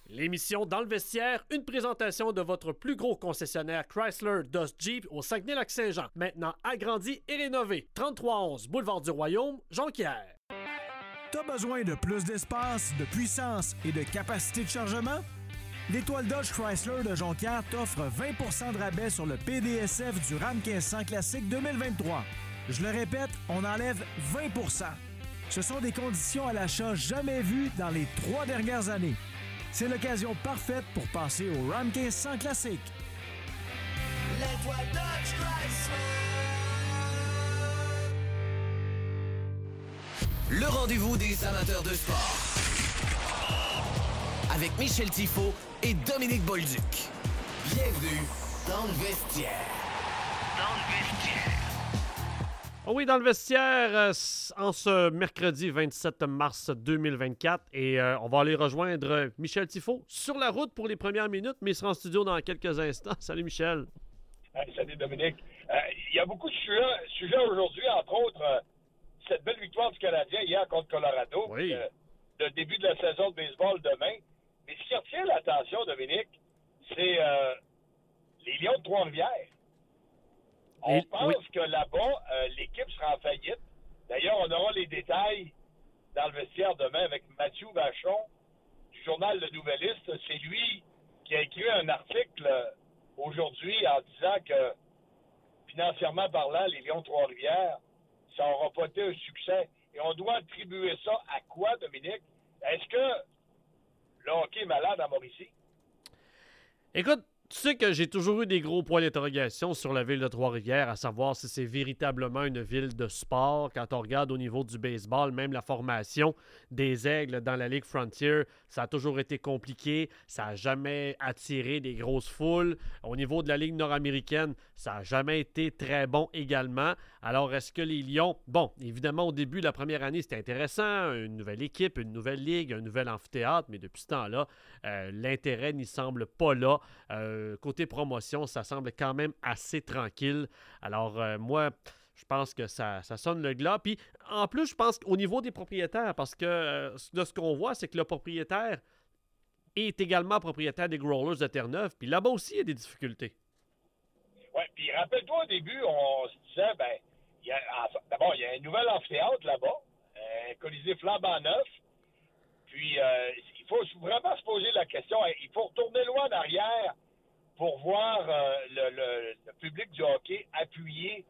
L'émission Dans le vestiaire, une présentation de votre plus gros concessionnaire Chrysler Dodge Jeep au Saguenay-Lac-Saint-Jean. Maintenant agrandi et rénové. 3311 Boulevard du Royaume, Jonquière. T'as besoin de plus d'espace, de puissance et de capacité de chargement? L'Étoile Dodge Chrysler de Jonquière t'offre 20 % de rabais sur le PDSF du Ram 1500 Classique 2023. Je le répète, on enlève 20 %. Ce sont des conditions à l'achat jamais vues dans les 3 dernières années. C'est l'occasion parfaite pour passer au Ram 1500 Classique. L'Étoile Dodge Chrysler. Le rendez-vous des amateurs de sport. Avec Michel Tifo et Dominique Bolduc. Bienvenue dans le vestiaire. Dans le vestiaire. Oh oui, dans le vestiaire, en ce mercredi 27 mars 2024. Et on va aller rejoindre Michel Tifo sur la route pour les premières minutes, mais il sera en studio dans quelques instants. Salut Michel. Salut Dominique. Il y a beaucoup de sujets aujourd'hui, entre autres cette belle victoire du Canadien hier contre Colorado. Oui. Le début de la saison de baseball demain. Mais ce qui retient l'attention, Dominique, c'est les Lions de Trois-Rivières. On pense que là-bas, l'équipe sera en faillite. D'ailleurs, on aura les détails dans le vestiaire demain avec Mathieu Vachon du journal Le Nouvelliste. C'est lui qui a écrit un article aujourd'hui en disant que, financièrement parlant, les Lions de Trois-Rivières, ça n'aura pas été un succès. Et on doit attribuer ça à quoi, Dominique? Est-ce que le hockey est malade à Mauricie? Écoute, tu sais que j'ai toujours eu des gros points d'interrogation sur la ville de Trois-Rivières, à savoir si c'est véritablement une ville de sport. Quand on regarde au niveau du baseball, même la formation des Aigles dans la Ligue Frontier, ça a toujours été compliqué. Ça n'a jamais attiré des grosses foules. Au niveau de la Ligue nord-américaine, ça n'a jamais été très bon également. Alors, est-ce que les Lions... Bon, évidemment, au début, la première année, c'était intéressant. Une nouvelle équipe, une nouvelle ligue, un nouvel amphithéâtre. Mais depuis ce temps-là, l'intérêt n'y semble pas là. Côté promotion, ça semble quand même assez tranquille. Alors, moi, je pense que ça sonne le glas. Puis, en plus, je pense qu'au niveau des propriétaires, parce que de ce qu'on voit, c'est que le propriétaire est également propriétaire des Growlers de Terre-Neuve. Puis là-bas aussi, il y a des difficultés. Oui, puis rappelle-toi, au début, on se disait, d'abord, il y a un nouvel amphithéâtre là-bas, un Colisée flambant neuf. Puis, il faut vraiment se poser la question, il faut retourner loin en arrière pour voir le public du hockey appuyer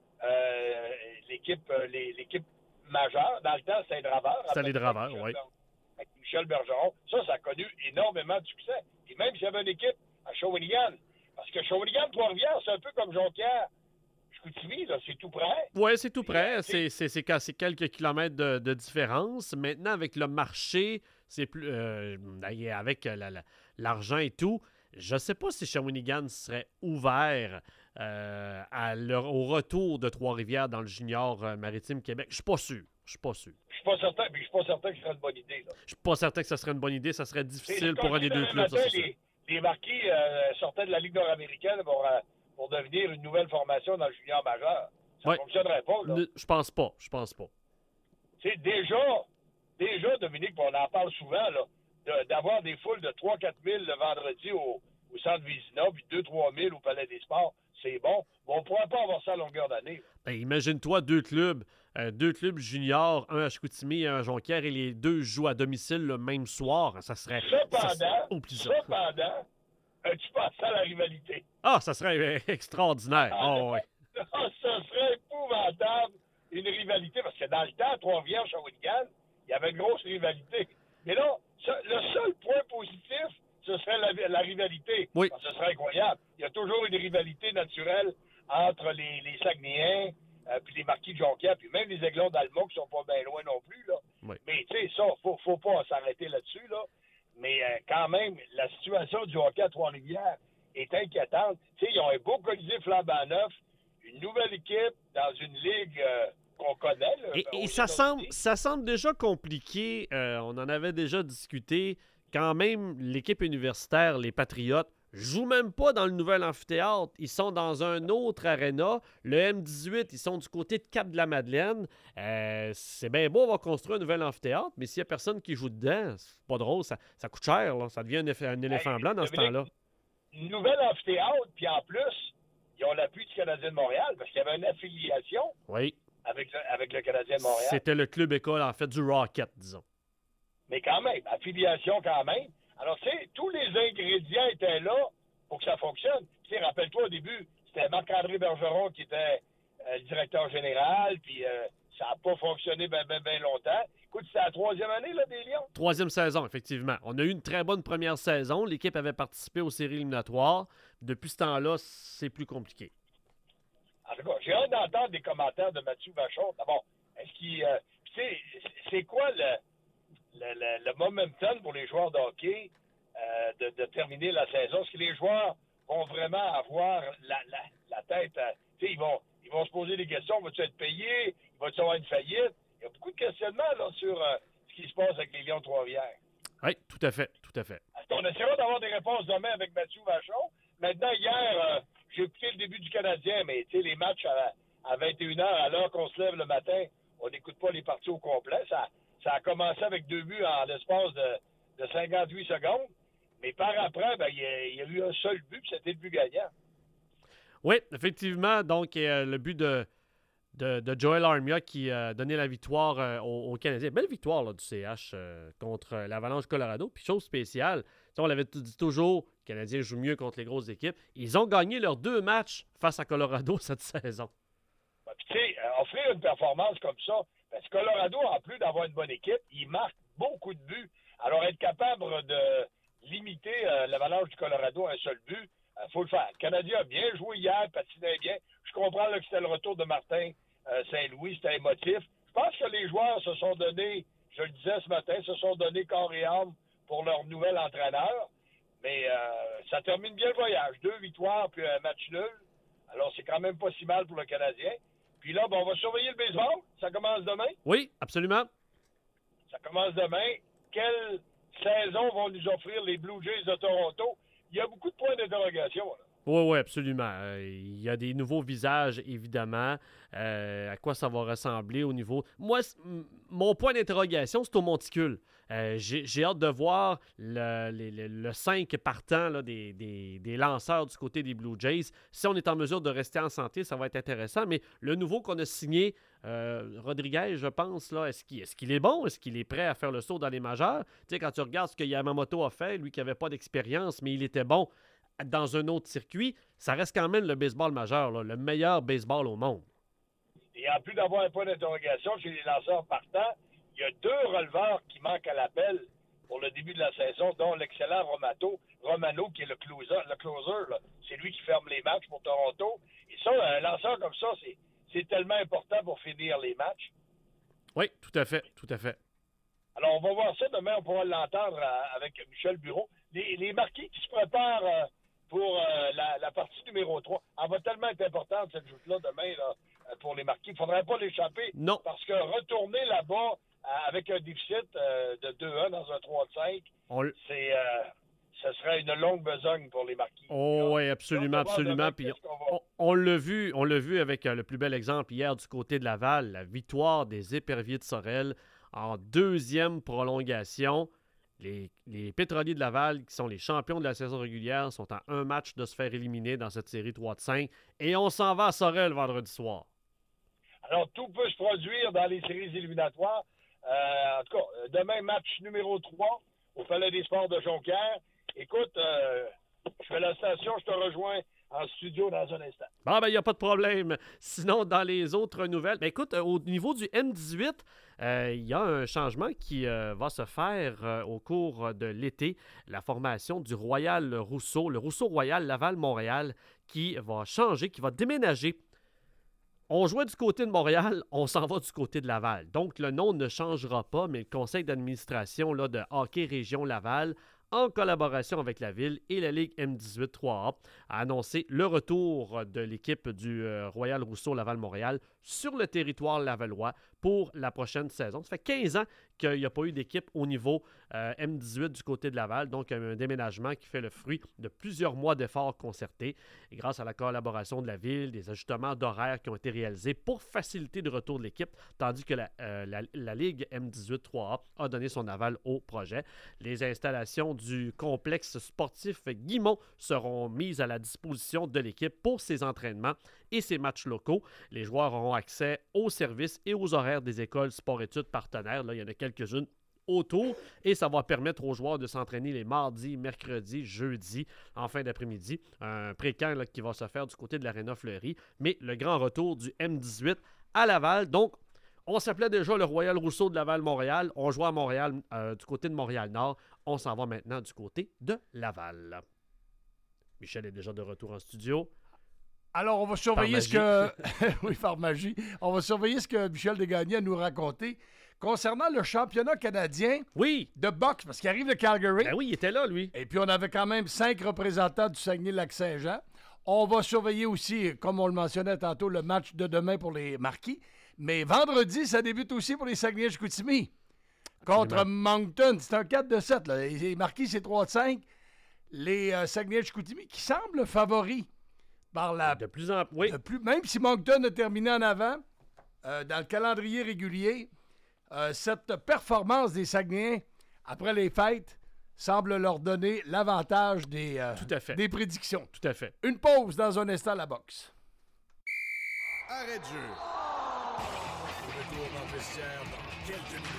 l'équipe majeure. Dans le temps, c'était les Draveurs. C'était les Draveurs, oui. Avec Michel Bergeron. Ça a connu énormément de succès. Et même s'il y avait une équipe à Shawinigan, parce que Shawinigan, Trois-Rivières, c'est un peu comme Jonquière. Chicoutimi, là, c'est tout près. Oui, c'est tout près. C'est quelques kilomètres de différence. Maintenant, avec le marché, c'est plus avec l'argent et tout, je ne sais pas si Shawinigan serait ouvert au retour de Trois-Rivières dans le junior maritime Québec. Je suis pas sûr. Je suis pas certain que ce serait une bonne idée. Là. Je suis pas certain que ce serait une bonne idée. Ça serait difficile pour un des deux clubs. Les Marquis sortaient de la Ligue nord-américaine pour devenir une nouvelle formation dans le junior majeur. Ça ne fonctionnerait pas. Là. Je pense pas. C'est déjà, Dominique, on en parle souvent, là, d'avoir des foules de 3-4 000 le vendredi au centre Vézina, puis 2-3 000 au Palais des Sports. C'est bon. Mais on ne pourrait pas avoir ça à longueur d'année. Ben, imagine-toi deux clubs juniors, un à Chicoutimi et un à Jonquière, et les deux jouent à domicile le même soir. Ça serait... Cependant, as-tu pensé à la rivalité? Ah, ça serait extraordinaire. Ouais. Ça serait épouvantable, une rivalité, parce que dans le temps, à Trois-Rivières, Shawinigan, il y avait une grosse rivalité. Mais là, le seul point positif, ce serait la rivalité. Oui. Ce serait incroyable. Il y a toujours une rivalité naturelle entre les Saguenayens, puis les Marquis de Jonquière, puis même les Aiglons d'Alma qui sont pas bien loin non plus. Là. Oui. Mais tu sais, ça, faut pas s'arrêter là-dessus. Là. Mais quand même, la situation du hockey à Trois-Rivières est inquiétante. Tu sais, ils ont un beau Colisée flambant neuf, une nouvelle équipe dans une ligue qu'on connaît. Là, et ça semble déjà compliqué. On en avait déjà discuté. Quand même, l'équipe universitaire, les Patriotes, jouent même pas dans le nouvel amphithéâtre. Ils sont dans un autre aréna. Le M18, ils sont du côté de Cap-de-la-Madeleine. C'est bien beau, on va construire un nouvel amphithéâtre, mais s'il n'y a personne qui joue dedans, c'est pas drôle. Ça coûte cher. Là. Ça devient un éléphant blanc dans ce temps-là. Nouvel amphithéâtre, puis en plus, ils ont l'appui du Canadien de Montréal parce qu'il y avait une affiliation Oui. avec le Canadien de Montréal. C'était le club école, en fait, du Rocket, disons. Mais quand même, affiliation quand même. Alors, tu sais, tous les ingrédients étaient là pour que ça fonctionne. Tu sais, rappelle-toi, au début, c'était Marc-André Bergeron qui était le directeur général, puis ça n'a pas fonctionné bien longtemps. Écoute, c'était la 3e année, là, des Lions. 3e saison, effectivement. On a eu une très bonne première saison. L'équipe avait participé aux séries éliminatoires. Depuis ce temps-là, c'est plus compliqué. En tout cas, j'ai hâte d'entendre des commentaires de Mathieu Vachon. D'abord, est-ce qu'il... tu sais, c'est quoi le momentum pour les joueurs de hockey de terminer la saison? Est-ce que les joueurs vont vraiment avoir la tête... tu sais, ils vont se poser des questions. Va-tu être payé? Va-tu avoir une faillite? Il y a beaucoup de questionnements là, sur ce qui se passe avec les Lions de Trois-Rivières. Oui, tout à fait, tout à fait. On essaiera d'avoir des réponses demain avec Mathieu Vachon. Maintenant, hier, j'ai écouté le début du Canadien, mais tu sais, les matchs à 21h, à l'heure qu'on se lève le matin, on n'écoute pas les parties au complet. Ça a commencé avec 2 buts en l'espace de 58 secondes. Mais par après, ben, il y a eu un seul but, puis c'était le but gagnant. Oui, effectivement. Donc, le but de Joel Armia qui a donné la victoire aux Canadiens. Belle victoire là, du CH contre l'Avalanche Colorado. Puis chose spéciale, on l'avait dit toujours, les Canadiens jouent mieux contre les grosses équipes. Ils ont gagné leurs 2 matchs face à Colorado cette saison. Ben, puis tu sais, offrir une performance comme ça, parce que Colorado, en plus d'avoir une bonne équipe, il marque beaucoup de buts. Alors, être capable de limiter l'Avalanche du Colorado à un seul but, il faut le faire. Le Canadien a bien joué hier, patinait bien. Je comprends là, que c'était le retour de Martin Saint-Louis, c'était émotif. Je pense que les joueurs se sont donnés, je le disais ce matin, se sont donnés corps et âme pour leur nouvel entraîneur. Mais ça termine bien le voyage. 2 victoires puis un match nul. Alors, c'est quand même pas si mal pour le Canadien. Puis là, on va surveiller le baseball. Ça commence demain. Oui, absolument. Ça commence demain. Quelle saison vont nous offrir les Blue Jays de Toronto? Il y a beaucoup de points d'interrogation, là. Oui, absolument. Il y a des nouveaux visages, évidemment. À quoi ça va ressembler au niveau... Moi, mon point d'interrogation, c'est au monticule. J'ai hâte de voir le 5 partant là, des lanceurs du côté des Blue Jays. Si on est en mesure de rester en santé, ça va être intéressant. Mais le nouveau qu'on a signé, Rodriguez, je pense, là, est-ce qu'il est bon? Est-ce qu'il est prêt à faire le saut dans les majeurs? Tu sais, quand tu regardes ce que Yamamoto a fait, lui qui n'avait pas d'expérience, mais il était bon dans un autre circuit, ça reste quand même le baseball majeur, là, le meilleur baseball au monde. Et en plus d'avoir un point d'interrogation chez les lanceurs partants, il y a 2 releveurs qui manquent à l'appel pour le début de la saison, dont l'excellent Romano, qui est le closer là. C'est lui qui ferme les matchs pour Toronto. Et ça, un lanceur comme ça, c'est tellement important pour finir les matchs. Oui, tout à fait, tout à fait. Alors, on va voir ça demain, on pourra l'entendre avec Michel Bureau. Les marquis qui se préparent pour la partie numéro 3. Elle va tellement être importante, cette joute-là, demain, là, pour les marquis. Il ne faudrait pas l'échapper. Non. Parce que retourner là-bas avec un déficit de 2-1 dans un 3-5, ce serait une longue besogne pour les marquis. Oh oui, absolument, absolument. Puis on l'a vu avec le plus bel exemple hier du côté de Laval, la victoire des Éperviers de Sorel en 2e prolongation. Les Pétroliers de Laval, qui sont les champions de la saison régulière, sont à un match de se faire éliminer dans cette série 3-5. Et on s'en va à Sorel vendredi soir. Alors, tout peut se produire dans les séries éliminatoires. En tout cas, demain, match numéro 3 au Palais des Sports de Jonquière. Écoute, je fais la station, je te rejoins en studio dans un instant. Bon, ben, il n'y a pas de problème. Sinon, dans les autres nouvelles, ben, écoute, au niveau du M18, il y a un changement qui va se faire au cours de l'été. La formation du Royal Rousseau, le Rousseau Royal Laval-Montréal, qui va changer, qui va déménager. On jouait du côté de Montréal, on s'en va du côté de Laval. Donc, le nom ne changera pas, mais le conseil d'administration là, de Hockey Région Laval, en collaboration avec la Ville et la Ligue M18 3A, a annoncé le retour de l'équipe du Royal Rousseau Laval-Montréal sur le territoire lavallois pour la prochaine saison. Ça fait 15 ans qu'il n'y a pas eu d'équipe au niveau M18 du côté de Laval. Donc, un déménagement qui fait le fruit de plusieurs mois d'efforts concertés. Et grâce à la collaboration de la Ville, des ajustements d'horaires qui ont été réalisés pour faciliter le retour de l'équipe, tandis que la Ligue M18 3A a donné son aval au projet. Les installations du complexe sportif Guimont seront mises à la disposition de l'équipe pour ses entraînements et ses matchs locaux. Les joueurs auront accès aux services et aux horaires des écoles sport-études partenaires. Là, il y en a quelques-unes autour et ça va permettre aux joueurs de s'entraîner les mardis, mercredis, jeudis, en fin d'après-midi. Un pré-camp qui va se faire du côté de l'Aréna Fleury, mais le grand retour du M18 à Laval. Donc, on s'appelait déjà le Royal Rousseau de Laval-Montréal. On jouait à Montréal, du côté de Montréal-Nord. On s'en va maintenant du côté de Laval. Michel est déjà de retour en studio. Alors, on va surveiller ce que... oui, par magie. On va surveiller ce que Michel Desgagnés a nous raconté concernant le championnat canadien de boxe, parce qu'il arrive de Calgary. Ben oui, il était là, lui. Et puis, on avait quand même 5 représentants du Saguenay-Lac-Saint-Jean. On va surveiller aussi, comme on le mentionnait tantôt, le match de demain pour les Marquis. Mais vendredi, ça débute aussi pour les Saguenay-Chicoutimi. Contre Moncton. C'est un 4-7. Là. Les Marquis, c'est 3-5. Les Saguenay-Chicoutimi qui semblent favoris par la... De plus en plus. Même si Moncton a terminé en avant, dans le calendrier régulier, cette performance des Saguenayens, après les fêtes, semble leur donner l'avantage des prédictions. Tout à fait. Une pause dans un instant, la boxe. Arrêt de jeu. Retour dans le vestiaire dans quelques minutes.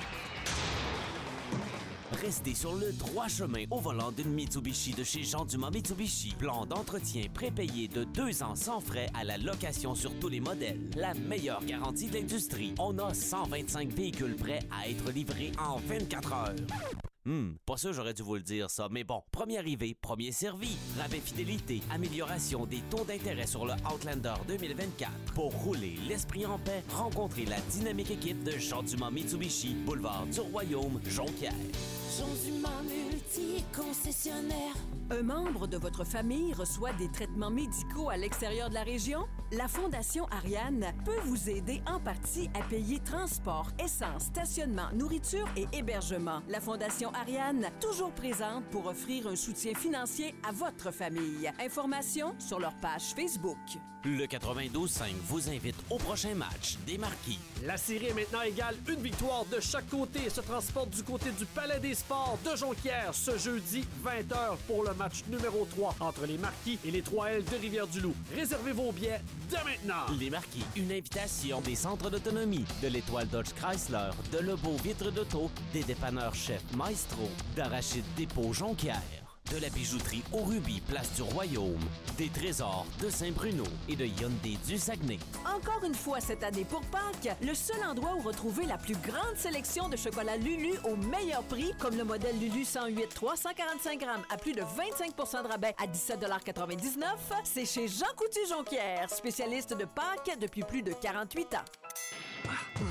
Restez sur le droit chemin au volant d'une Mitsubishi de chez Jean Dumas Mitsubishi. Plan d'entretien prépayé de 2 ans sans frais à la location sur tous les modèles. La meilleure garantie de l'industrie. On a 125 véhicules prêts à être livrés en 24 heures. Pas sûr j'aurais dû vous le dire ça, mais bon. Premier arrivé, premier servi. Rabais fidélité, amélioration des taux d'intérêt sur le Outlander 2024. Pour rouler l'esprit en paix, rencontrez la dynamique équipe de Jean Dumas Mitsubishi, boulevard du Royaume, Jonquière. Jean Dumas multi-concessionnaire. Un membre de votre famille reçoit des traitements médicaux à l'extérieur de la région? La Fondation Ariane peut vous aider en partie à payer transport, essence, stationnement, nourriture et hébergement. La Fondation Ariane, toujours présente pour offrir un soutien financier à votre famille. Informations sur leur page Facebook. Le 92.5 vous invite au prochain match des Marquis. La série est maintenant égale une victoire de chaque côté et se transporte du côté du Palais des Sports de Jonquière ce jeudi 20h pour le match numéro 3 entre les Marquis et les 3L de Rivière-du-Loup. Réservez vos billets dès maintenant. Les Marquis, une invitation des centres d'autonomie, de l'Étoile Dodge Chrysler, de Lebeau Vitre d'Auto, des dépanneurs Chef Maestro, d'Arachide Dépôt Jonquière, de la bijouterie au Rubis, place du Royaume, des trésors de Saint-Bruno et de Hyundai du Saguenay. Encore une fois cette année pour Pâques, le seul endroit où retrouver la plus grande sélection de chocolat Lulu au meilleur prix, comme le modèle Lulu 108 345 grammes à plus de 25 % de rabais à 17,99 $, c'est chez Jean Coutu Jonquière, spécialiste de Pâques depuis plus de 48 ans.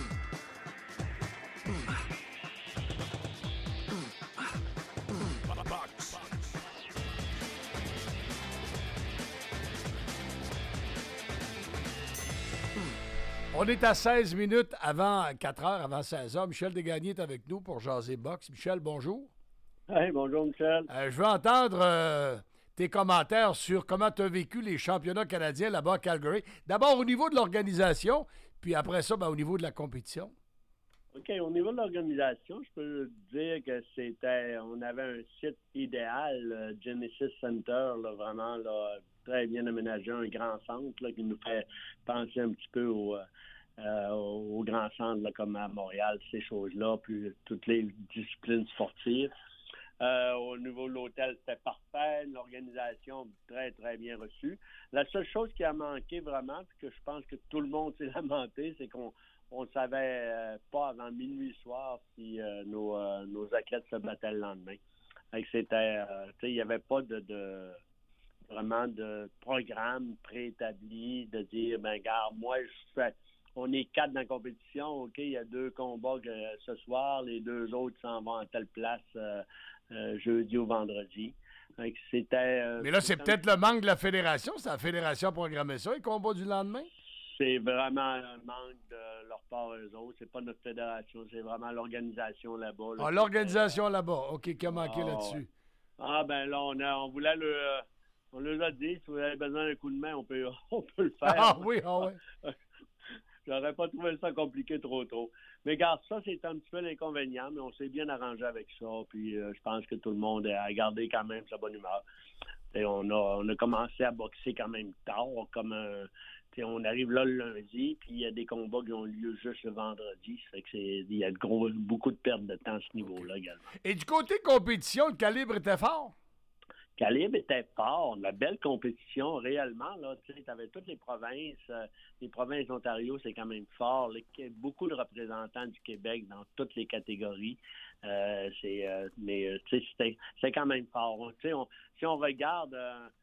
On est à 16 minutes avant 4 heures, avant 16 heures. Michel Desgagnés est avec nous pour jaser boxe. Michel, bonjour. Hey, bonjour, Michel. Je veux entendre tes commentaires sur comment tu as vécu les championnats canadiens là-bas à Calgary. D'abord au niveau de l'organisation, puis après ça, au niveau de la compétition. OK, au niveau de l'organisation, je peux dire que on avait un site idéal, Genesis Center, là, vraiment là, très bien aménagé, un grand centre là, qui nous fait penser un petit peu au grand centre là, comme à Montréal, ces choses-là, puis toutes les disciplines sportives. Au niveau de l'hôtel, c'était parfait, l'organisation très, très bien reçue. La seule chose qui a manqué vraiment, puis que je pense que tout le monde s'est lamenté, c'est qu'on ne savait pas avant minuit soir si nos athlètes se battaient le lendemain. C'était, il n'y avait pas vraiment de programme préétabli de dire, regarde, moi, on est 4 dans la compétition, OK, il y a 2 combats ce soir, les 2 autres s'en vont à telle place jeudi ou vendredi. Mais là, c'est peut-être le manque de la fédération. C'est la fédération programmée ça, les combats du lendemain? c'est vraiment un manque de leur part eux autres. C'est pas notre fédération, c'est vraiment l'organisation là-bas. Là, l'organisation là-bas, OK, qui a manqué là-dessus. Ah, ben là, on voulait on leur a dit, si vous avez besoin d'un coup de main, on peut le faire. Ah oui. J'aurais pas trouvé ça compliqué trop. Mais regarde, ça, c'est un petit peu l'inconvénient, mais on s'est bien arrangé avec ça. Puis je pense que tout le monde a gardé quand même sa bonne humeur. Et on a commencé à boxer quand même tard, on arrive là le lundi, puis il y a des combats qui ont lieu juste le vendredi. Ça fait que il y a beaucoup de pertes de temps à ce niveau-là également. Et du côté compétition, le calibre était fort? Calibre était fort, la belle compétition réellement. Tu avais toutes les provinces d'Ontario, c'est quand même fort. Beaucoup de représentants du Québec dans toutes les catégories. C'est quand même fort. Si on regarde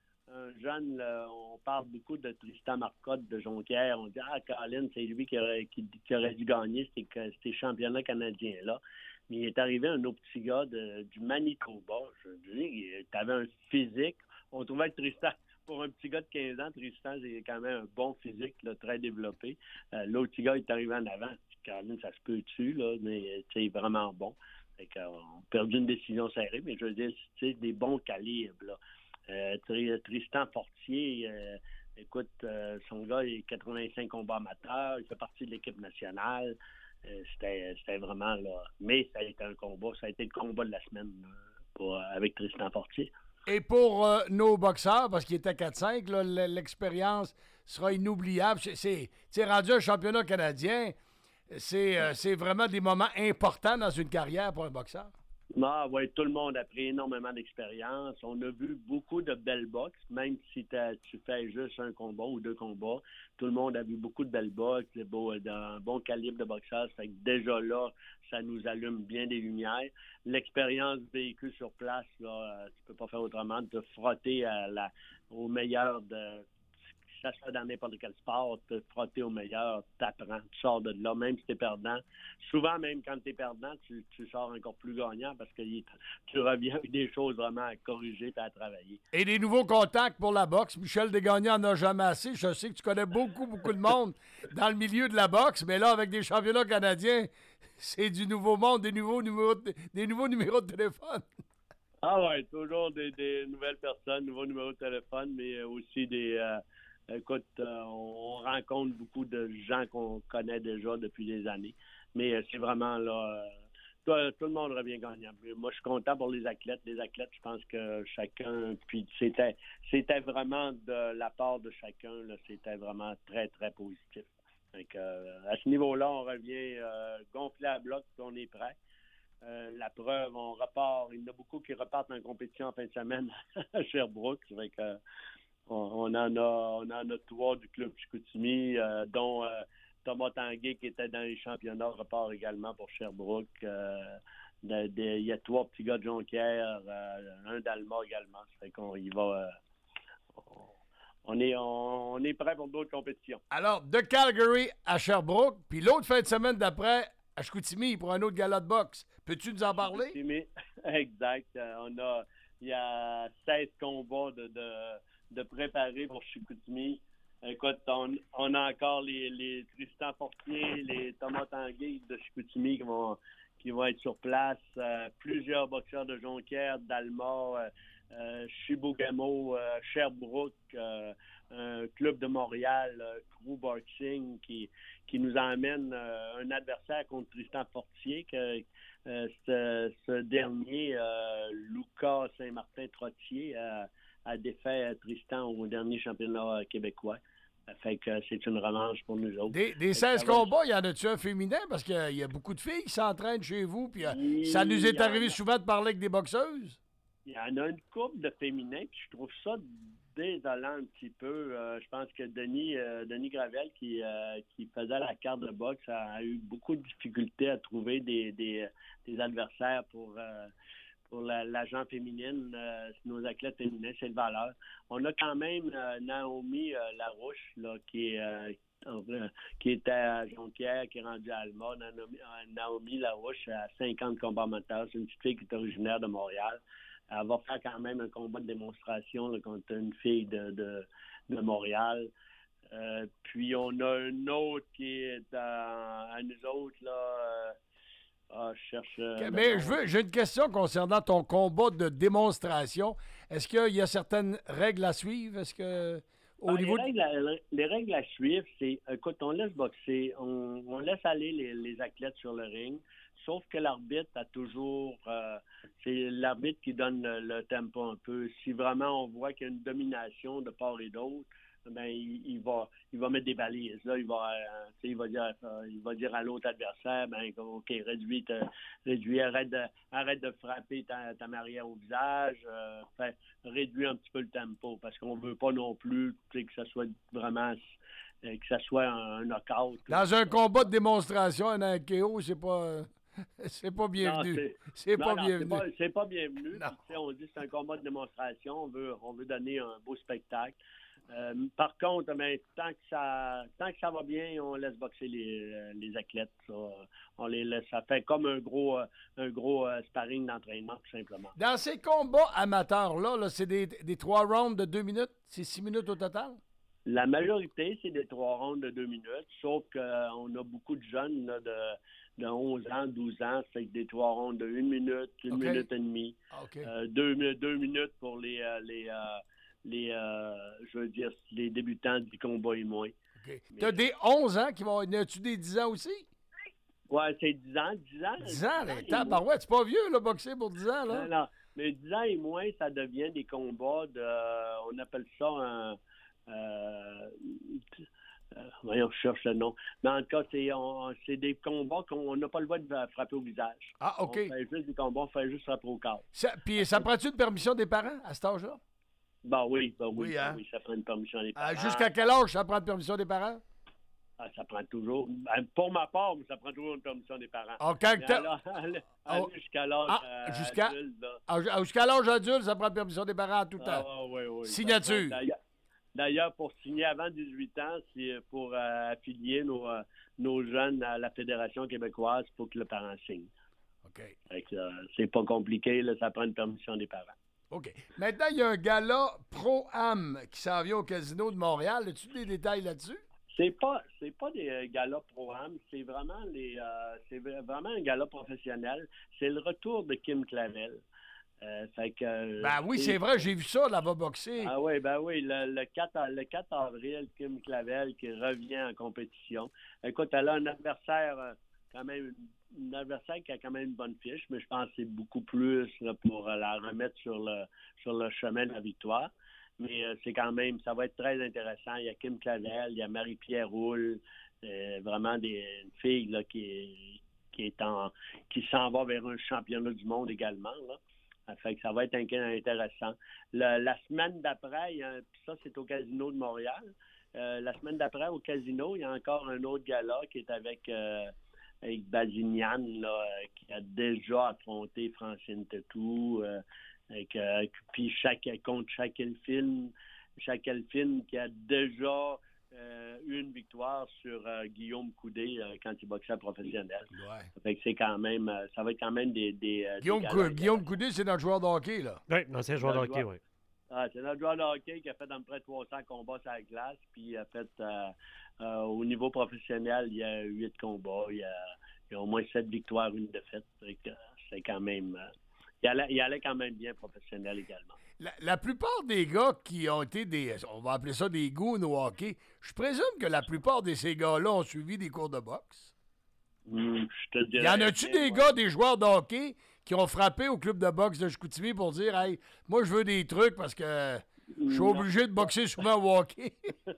un jeune, on parle beaucoup de Tristan Marcotte de Jonquière. On dit Colin, c'est lui qui aurait dû gagner ces championnats canadiens-là. Mais il est arrivé un autre petit gars du Manitoba. Je dis, tu avais un physique. On trouvait que Tristan, pour un petit gars de 15 ans, Tristan, c'est quand même un bon physique, là, très développé. L'autre petit gars est arrivé en avant. Caroline, ça se peut dessus, là, mais c'est vraiment bon. Fait qu'on a perdu une décision serrée, mais je veux dire, c'est des bons calibres. Là. Tristan Fortier, écoute, son gars, il a 85 combats amateurs, il fait partie de l'équipe nationale. C'était vraiment là. Mais ça a été un combat. Ça a été le combat de la semaine avec Tristan Fortier. Et pour nos boxeurs, parce qu'il était 4-5, là, l'expérience sera inoubliable. C'est rendu un championnat canadien. C'est vraiment des moments importants dans une carrière pour un boxeur. Ah, oui, tout le monde a pris énormément d'expérience. On a vu beaucoup de belles boxes, même si tu fais juste un combat ou deux combats. Tout le monde a vu beaucoup de belles boxes, d'un bon calibre de boxeurs. Ça fait que déjà là, ça nous allume bien des lumières. L'expérience vécue sur place, là, tu peux pas faire autrement de te frotter au meilleur de... Ça se fait dans n'importe quel sport, te frotter au meilleur, t'apprends, tu sors de là, même si t'es perdant. Souvent, même quand t'es perdant, tu sors encore plus gagnant parce que tu reviens avec des choses vraiment à corriger et à travailler. Et des nouveaux contacts pour la boxe. Michel Desgagnés en a jamais assez. Je sais que tu connais beaucoup de monde dans le milieu de la boxe, mais là, avec des championnats canadiens, c'est du nouveau monde, des nouveaux numéros de téléphone. Ah ouais, toujours des nouvelles personnes, nouveaux numéros de téléphone, mais aussi écoute, on rencontre beaucoup de gens qu'on connaît déjà depuis des années. Mais c'est vraiment là, tout le monde revient gagnant. Moi, je suis content pour les athlètes. Les athlètes, je pense que chacun, puis c'était vraiment de la part de chacun, là, c'était vraiment très, très positif. Donc, à ce niveau-là, on revient gonflé à bloc, puis on est prêt. La preuve, on repart. Il y en a beaucoup qui repartent en compétition en fin de semaine à Sherbrooke. Ça fait que on en a 3 du club Chicoutimi, dont Thomas Tanguay, qui était dans les championnats, repart également pour Sherbrooke. Il y a 3 petits gars de Jonquière, un d'Alma également. Ça fait qu'on y va. On est prêt pour d'autres compétitions. Alors, de Calgary à Sherbrooke, puis l'autre fin de semaine d'après à Chicoutimi pour un autre gala de boxe. Peux-tu nous en parler? Chicoutimi, exact. Il y a 16 combats de préparer pour Chicoutimi. Écoute, on a encore les Tristan Fortier, les Thomas Tanguay de Chicoutimi qui vont être sur place. Plusieurs boxeurs de Jonquière, d'Alma, Chibougamau, Sherbrooke, un club de Montréal, Crew Boxing, qui nous emmène un adversaire contre Tristan Fortier, ce dernier, Lucas Saint-Martin-Trottier, a défait Tristan au dernier championnat québécois. Ça fait que c'est une revanche pour nous autres. Des 16 combats, y en a-tu un féminin? Parce qu'il y a beaucoup de filles qui s'entraînent chez vous, puis ça nous est arrivé souvent de parler avec des boxeuses. Il y en a une couple de féminins, puis je trouve ça désolant un petit peu. Je pense que Denis Gravel, qui faisait la carte de boxe, a eu beaucoup de difficultés à trouver des adversaires pour l'agent féminine, nos athlètes féminins, c'est de valeur. On a quand même Naomi Larouche, là, qui était à Jonquière, qui est rendue à Alma. Naomi Larouche a 50 combats amateurs. C'est une petite fille qui est originaire de Montréal. Elle va faire quand même un combat de démonstration là, contre une fille de Montréal. Puis on a un autre qui est à nous autres, là. Je cherche. Mais j'ai une question concernant ton combat de démonstration. Est-ce qu'il y a certaines règles à suivre? Est-ce que. Les règles à suivre, c'est, écoute, on laisse boxer, on laisse aller les athlètes sur le ring, sauf que l'arbitre a toujours, c'est l'arbitre qui donne le tempo un peu. Si vraiment on voit qu'il y a une domination de part et d'autre, ben il va mettre des balises. Là, il va dire à l'autre adversaire, ben OK, réduis, arrête de frapper ta marière au visage, réduis un petit peu le tempo, parce qu'on veut pas non plus que ça soit vraiment que ça soit un knockout. Dans un combat de démonstration, un KO, c'est pas. C'est pas bienvenu. C'est pas bienvenu. On dit que c'est un combat de démonstration. On veut donner un beau spectacle. Par contre, tant que ça va bien, on laisse boxer les athlètes. On les laisse. Ça fait comme un gros sparring d'entraînement, tout simplement. Dans ces combats amateurs-là, c'est des 3 rounds de 2 minutes? C'est 6 minutes au total? La majorité, c'est des 3 rounds de 2 minutes, sauf qu'on a beaucoup de jeunes là, de 11 ans, 12 ans, c'est des 3 rounds de 1 minute, 1 minute et demie. 2 minutes pour les débutants du combat et moins. Okay. Tu as des 11 ans qui vont. As-tu des 10 ans aussi? Ouais, c'est 10 ans. 10 ans, tabarouette, c'est pas vieux, là, boxer pour 10 ans, là. Non, mais 10 ans et moins, ça devient des combats on appelle ça voyons, je cherche le nom. Mais en tout cas, c'est des combats qu'on n'a pas le droit de frapper au visage. Ah, OK. On fait juste des combats, on fait juste frapper au corps. Puis ça prend-tu une permission des parents à cet âge-là? Oui, hein? Oui, ça prend une permission des parents. Jusqu'à quel âge ça prend une permission des parents? Ça prend toujours. Pour ma part, ça prend toujours une permission des parents. Jusqu'à l'âge adulte, ça prend une permission des parents tout le temps. Oui. Signature. D'ailleurs, pour signer avant 18 ans, c'est pour affilier nos jeunes à la Fédération québécoise pour que le parent signe. OK. C'est pas compliqué, là, ça prend une permission des parents. OK. Maintenant, il y a un gala Pro-Am qui s'en vient au Casino de Montréal. As-tu des détails là-dessus? C'est pas des galas Pro-Am, c'est vraiment un gala professionnel. C'est le retour de Kim Clavel. C'est vrai, j'ai vu ça, là-bas boxer. Ah oui, le 4 avril, Kim Clavel qui revient en compétition. Écoute, elle a un adversaire qui a quand même une bonne fiche, mais je pense que c'est beaucoup plus là, pour la remettre sur le chemin de la victoire. Mais c'est quand même, ça va être très intéressant. Il y a Kim Clavel, il y a Marie-Pierre Roule, vraiment une fille là, qui s'en va vers un championnat du monde également, là. Fait que ça va être intéressant. La semaine d'après, ça c'est au Casino de Montréal. La semaine d'après, au Casino, il y a encore un autre gala qui est avec Bazinian, là, qui a déjà affronté Francine Tetou. Puis contre Shaquille Film qui a déjà eu une victoire sur Guillaume Coudé quand il boxait professionnel. Ouais. Fait que c'est quand même, ça va être quand même des Guillaume Coudé, c'est notre joueur de hockey, là. Oui, c'est un joueur de hockey, oui. C'est notre joueur de hockey qui a fait à peu près 300 combats sur la glace, puis il a fait au niveau professionnel, il y a 8 combats, il y a au moins 7 victoires, une défaite. C'est quand même... il allait quand même bien professionnel également. La plupart des gars qui ont été on va appeler ça des goons au hockey, je présume que la plupart de ces gars-là ont suivi des cours de boxe. Je te dirais. Y en a-tu des gars, des joueurs de hockey, qui ont frappé au club de boxe de Chicoutimi pour dire « Hey, moi je veux des trucs parce que je suis obligé de boxer souvent au hockey. »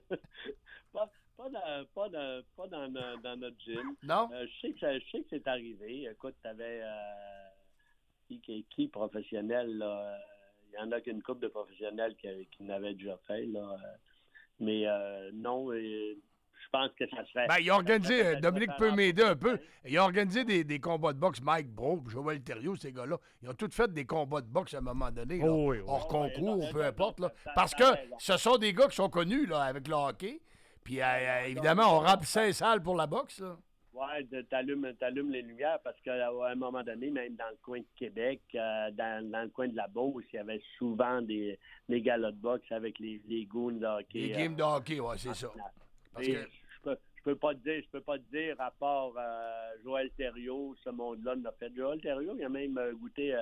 Pas dans notre gym. Non? Je sais que c'est arrivé. Écoute, t'avais qui professionnel, là? Il y en a qu'une couple de professionnels qui l'avaient déjà fait, là. Mais non, je pense que ça serait... Il a organisé, Dominique peut m'aider un peu, il a organisé des combats de boxe, Mike Bro, Joël Thériault, ces gars-là. Ils ont tous fait des combats de boxe à un moment donné, là, hors concours, peu importe. Là, parce que ce sont des gars qui sont connus là, avec le hockey. Puis évidemment, on remplit 5 salles pour la boxe. Là. Ouais, t'allumes les lumières parce qu'à un moment donné, même dans le coin de Québec, dans le coin de la Beauce, il y avait souvent des galops de boxe avec les goons de hockey. Les games de hockey, ouais, c'est ça. Parce que... Je peux pas te dire, à part Joël Thériault, ce monde-là l'a fait. Joël Thériault, il a même goûté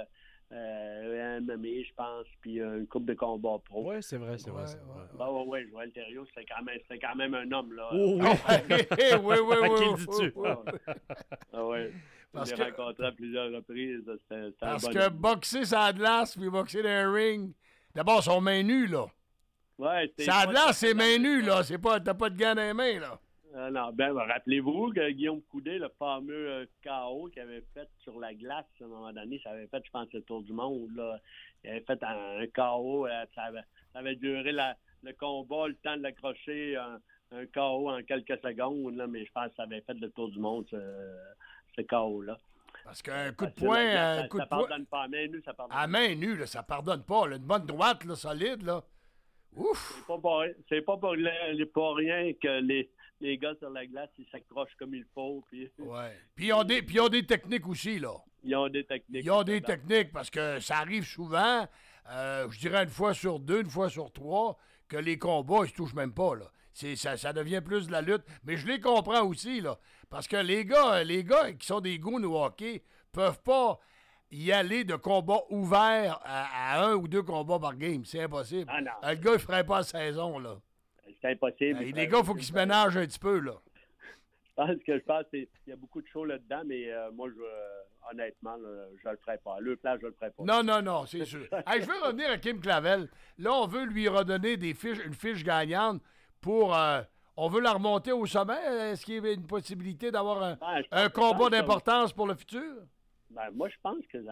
un MMA, je pense, puis une coupe de combat pro. Oui, c'est vrai. Oui, Joël Thériault, c'était quand même un homme, là. Oh, oui. À qui le dis-tu? Ah ouais. Je l'ai rencontré à plusieurs reprises. C'était parce que boxer ça glace, puis boxer dans un ring, d'abord, son main nue, là. Ouais, ça glace, c'est main nue, là. T'as pas de gants dans les mains, là. Non, rappelez-vous que Guillaume Coudet, le fameux KO qu'il avait fait sur la glace à un moment donné, ça avait fait, je pense, le tour du monde. Là. Il avait fait un KO, ça avait duré le combat, le temps de l'accrocher, un KO en quelques secondes, là, mais je pense que ça avait fait le tour du monde, ce KO-là. Parce qu'un coup de poing... Ça pardonne pas. À main nue, ça pardonne pas. À main nue, là, ça pardonne pas. Là. Une bonne droite, là, solide, là. Ouf! C'est pas pour rien que les gars sur la glace, ils s'accrochent comme il faut. Puis... Ouais. Puis ils ont des techniques aussi, là. Ils ont des techniques. Ils ont des techniques parce que ça arrive souvent, je dirais une fois sur 2, une fois sur 3, que les combats, ils se touchent même pas, là. Ça devient plus de la lutte. Mais je les comprends aussi, là. Parce que les gars qui sont des goons au hockey peuvent pas y aller de combat ouvert à 1 ou 2 combats par game. C'est impossible. Ah non. Le gars, il ferait pas la saison, là. C'est impossible. Les gars, il faut qu'ils se ménagent un petit peu, là. Je pense qu'il y a beaucoup de choses là-dedans, mais moi, honnêtement, là, je le ferai pas. Le plan, je le ferai pas. Non, c'est sûr. Hey, je veux revenir à Kim Clavel. Là, on veut lui redonner une fiche gagnante pour... on veut la remonter au sommet. Est-ce qu'il y a une possibilité d'avoir un combat d'importance pour le futur? Moi, je pense que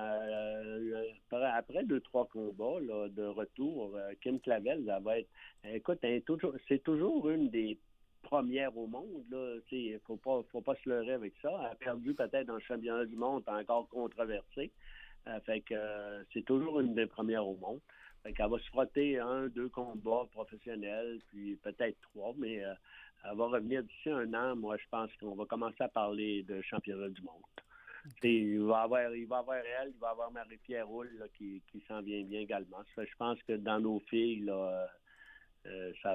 après 2-3 combats là, de retour, Kim Clavel, ça va être... Écoute, c'est toujours une des premières au monde. Il ne faut pas se leurrer avec ça. Elle a perdu peut-être dans le championnat du monde, encore controversé. Fait que c'est toujours une des premières au monde. Fait qu'elle va se frotter 1-2 combats professionnels, puis peut-être 3, mais elle va revenir d'ici 1 an. Moi, je pense qu'on va commencer à parler de championnat du monde. Il va avoir elle, il va avoir Marie-Pierre Roule là, qui s'en vient bien également. Je pense que dans nos filles, là, ça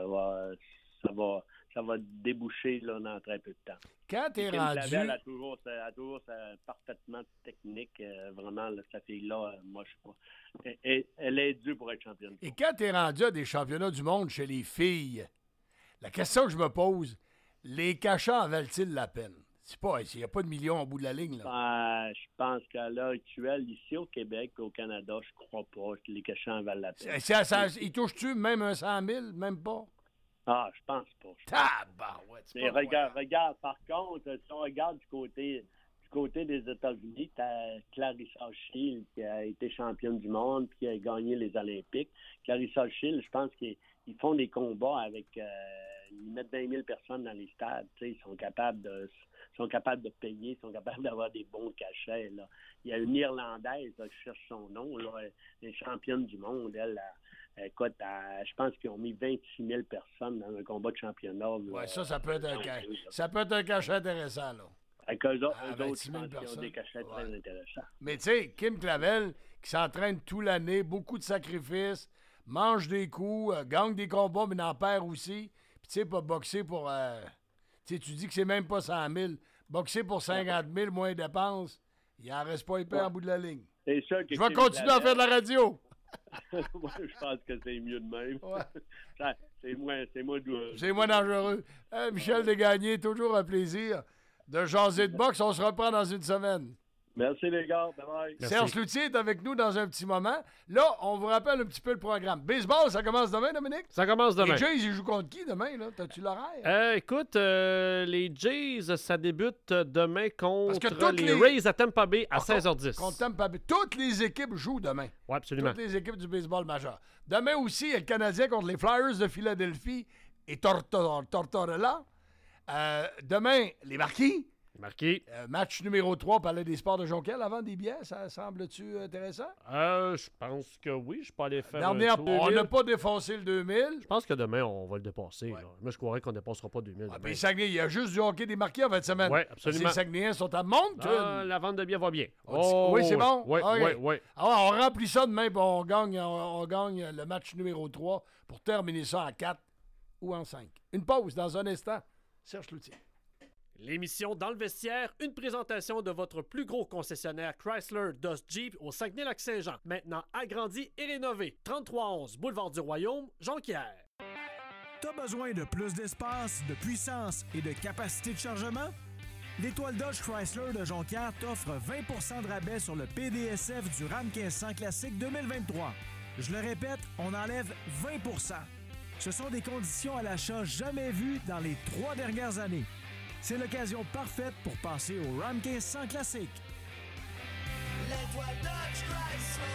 va déboucher là, dans très peu de temps. Quand t'es rendu... Clavel a toujours parfaitement technique. Vraiment, là, cette fille-là, moi, je sais pas. Elle est due pour être championne. Et quand t'es rendu à des championnats du monde chez les filles, la question que je me pose, les cachants en valent-ils la peine? Il n'y a pas de millions au bout de la ligne, là. Je pense qu'à l'heure actuelle, ici au Québec, au Canada, je crois pas que les cachants valent la peine. Ils touchent-tu même un 100 000? Même pas? Ah, je pense pas. Mais regarde, par contre, si on regarde du côté des États-Unis, t'as Clarissa Shield qui a été championne du monde puis qui a gagné les Olympiques. Clarissa Shield, je pense qu'ils font des combats avec... ils mettent 20 000 personnes dans les stades. Ils sont capables de payer, ils sont capables d'avoir des bons cachets. Là. Il y a une Irlandaise, là, je cherche son nom, là, elle est championne du monde. Elle, écoute, je pense qu'ils ont mis 26 000 personnes dans un combat de championnat. Oui, ça peut être un cachet intéressant. Là. Avec eux autres, je pense qu'ils ont des cachets très intéressants. Mais tu sais, Kim Clavel, qui s'entraîne toute l'année, beaucoup de sacrifices, mange des coups, gagne des combats, mais n'en perd aussi. Puis tu sais, pas boxer pour... tu dis que c'est même pas 100 000. Boxer pour 50 000, moins de dépenses, il n'en reste pas épais en bout de la ligne. C'est sûr que je vais continuer à faire de la radio. Moi, je pense que c'est mieux de même. Ouais. c'est moins douloureux. C'est moins dangereux. Michel Desgagnés, toujours un plaisir de jaser de boxe. On se reprend dans une semaine. Merci les gars. Bye-bye. Serge Loutier est avec nous dans un petit moment. Là, on vous rappelle un petit peu le programme. Baseball, ça commence demain, Dominique? Ça commence demain. Les Jays, ils jouent contre qui demain? Là? T'as-tu l'horaire? Écoute, les Jays, ça débute demain contre les Rays à Tampa Bay à 16h10. Contre Tampa Bay. Toutes les équipes jouent demain. Oui, absolument. Toutes les équipes du baseball majeur. Demain aussi, il y a le Canadien contre les Flyers de Philadelphie et Tortorella. Demain, les Marquis Marqué. Match numéro 3, on parlait des sports de Jonquière avant des billets. Ça semble-tu intéressant? Je pense que oui. Je peux aller faire Dernière, un tour. on n'a pas défoncé le 2000. Je pense que demain, on va le dépasser. Là. Moi, je croirais qu'on ne dépassera pas 2000. Puis Saguenay, il y a juste du hockey démarqué en fin de semaine. Oui, absolument. Les Saguenayens sont à Moncton. La vente de billets va bien. Oui, c'est bon? Oui, okay. oui. Alors, on remplit ça demain, puis on gagne le match numéro 3 pour terminer ça en 4 ou en 5. Une pause dans un instant. Serge Cloutier. L'émission Dans le vestiaire, une présentation de votre plus gros concessionnaire Chrysler Dodge Jeep au Saguenay-Lac-Saint-Jean. Maintenant agrandi et rénové. 3311 Boulevard du Royaume, Jonquière. T'as besoin de plus d'espace, de puissance et de capacité de chargement? L'Étoile Dodge Chrysler de Jonquière t'offre 20 de rabais sur le PDSF du Ram 1500 Classique 2023. Je le répète, on enlève 20 Ce sont des conditions à l'achat jamais vues dans les 3 dernières années. C'est l'occasion parfaite pour passer au Ram 1500 Classique. L'Étoile Dodge Chrysler.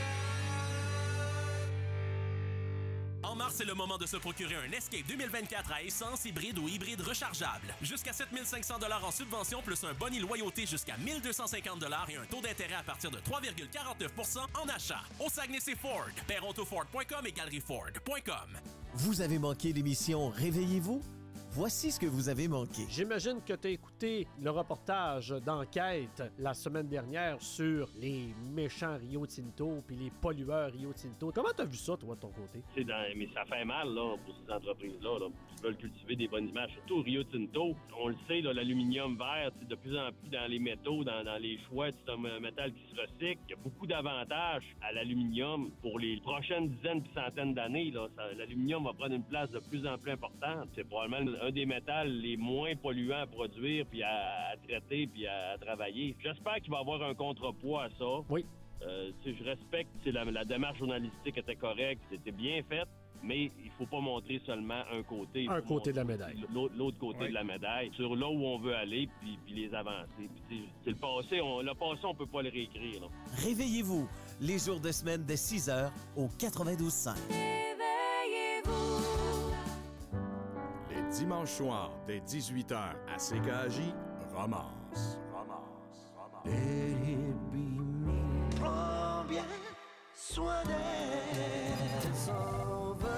En mars, c'est le moment de se procurer un Escape 2024 à essence, hybride ou hybride rechargeable. Jusqu'à 7 500 $ en subvention, plus un boni loyauté jusqu'à 1 250 $ et un taux d'intérêt à partir de 3,49 % en achat. Au Saguenay, c'est Ford. Perontoford.com et galerieford.com. Vous avez manqué l'émission Réveillez-vous? Voici ce que vous avez manqué. J'imagine que tu as écouté le reportage d'enquête la semaine dernière sur les méchants Rio Tinto puis les pollueurs Rio Tinto. Comment tu as vu ça, toi, de ton côté? Mais ça fait mal là, pour ces entreprises-là qui veulent cultiver des bonnes images. Surtout Rio Tinto, on le sait, là, l'aluminium vert, de plus en plus dans les métaux, dans les choix, c'est un métal qui se recycle. Il y a beaucoup d'avantages à l'aluminium pour les prochaines dizaines puis centaines d'années. L'aluminium va prendre une place de plus en plus importante. C'est probablement un des métals les moins polluants à produire, puis à traiter, puis à travailler. J'espère qu'il va y avoir un contrepoids à ça. Oui. Je respecte la démarche journalistique était correcte, c'était bien fait, mais il faut pas montrer seulement un côté. Un côté de la médaille. L'autre côté de la médaille, sur là où on veut aller, puis les avancées. Puis c'est le passé, le passé, on peut pas le réécrire. Là. Réveillez-vous, les jours de semaine dès 6h au 92.5. Dimanche soir, dès 18h, à CKJ, Romance. Prends bien soin d'elle, s'en va.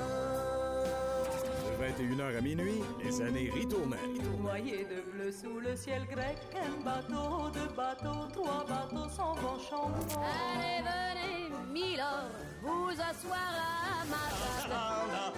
De 21h à minuit, les années ritournelles. Noyé de bleu sous le ciel grec, un bateau, 2 bateaux, 3 bateaux s'en vont chantant. Allez, venez, Milord, vous asseoir à ma table.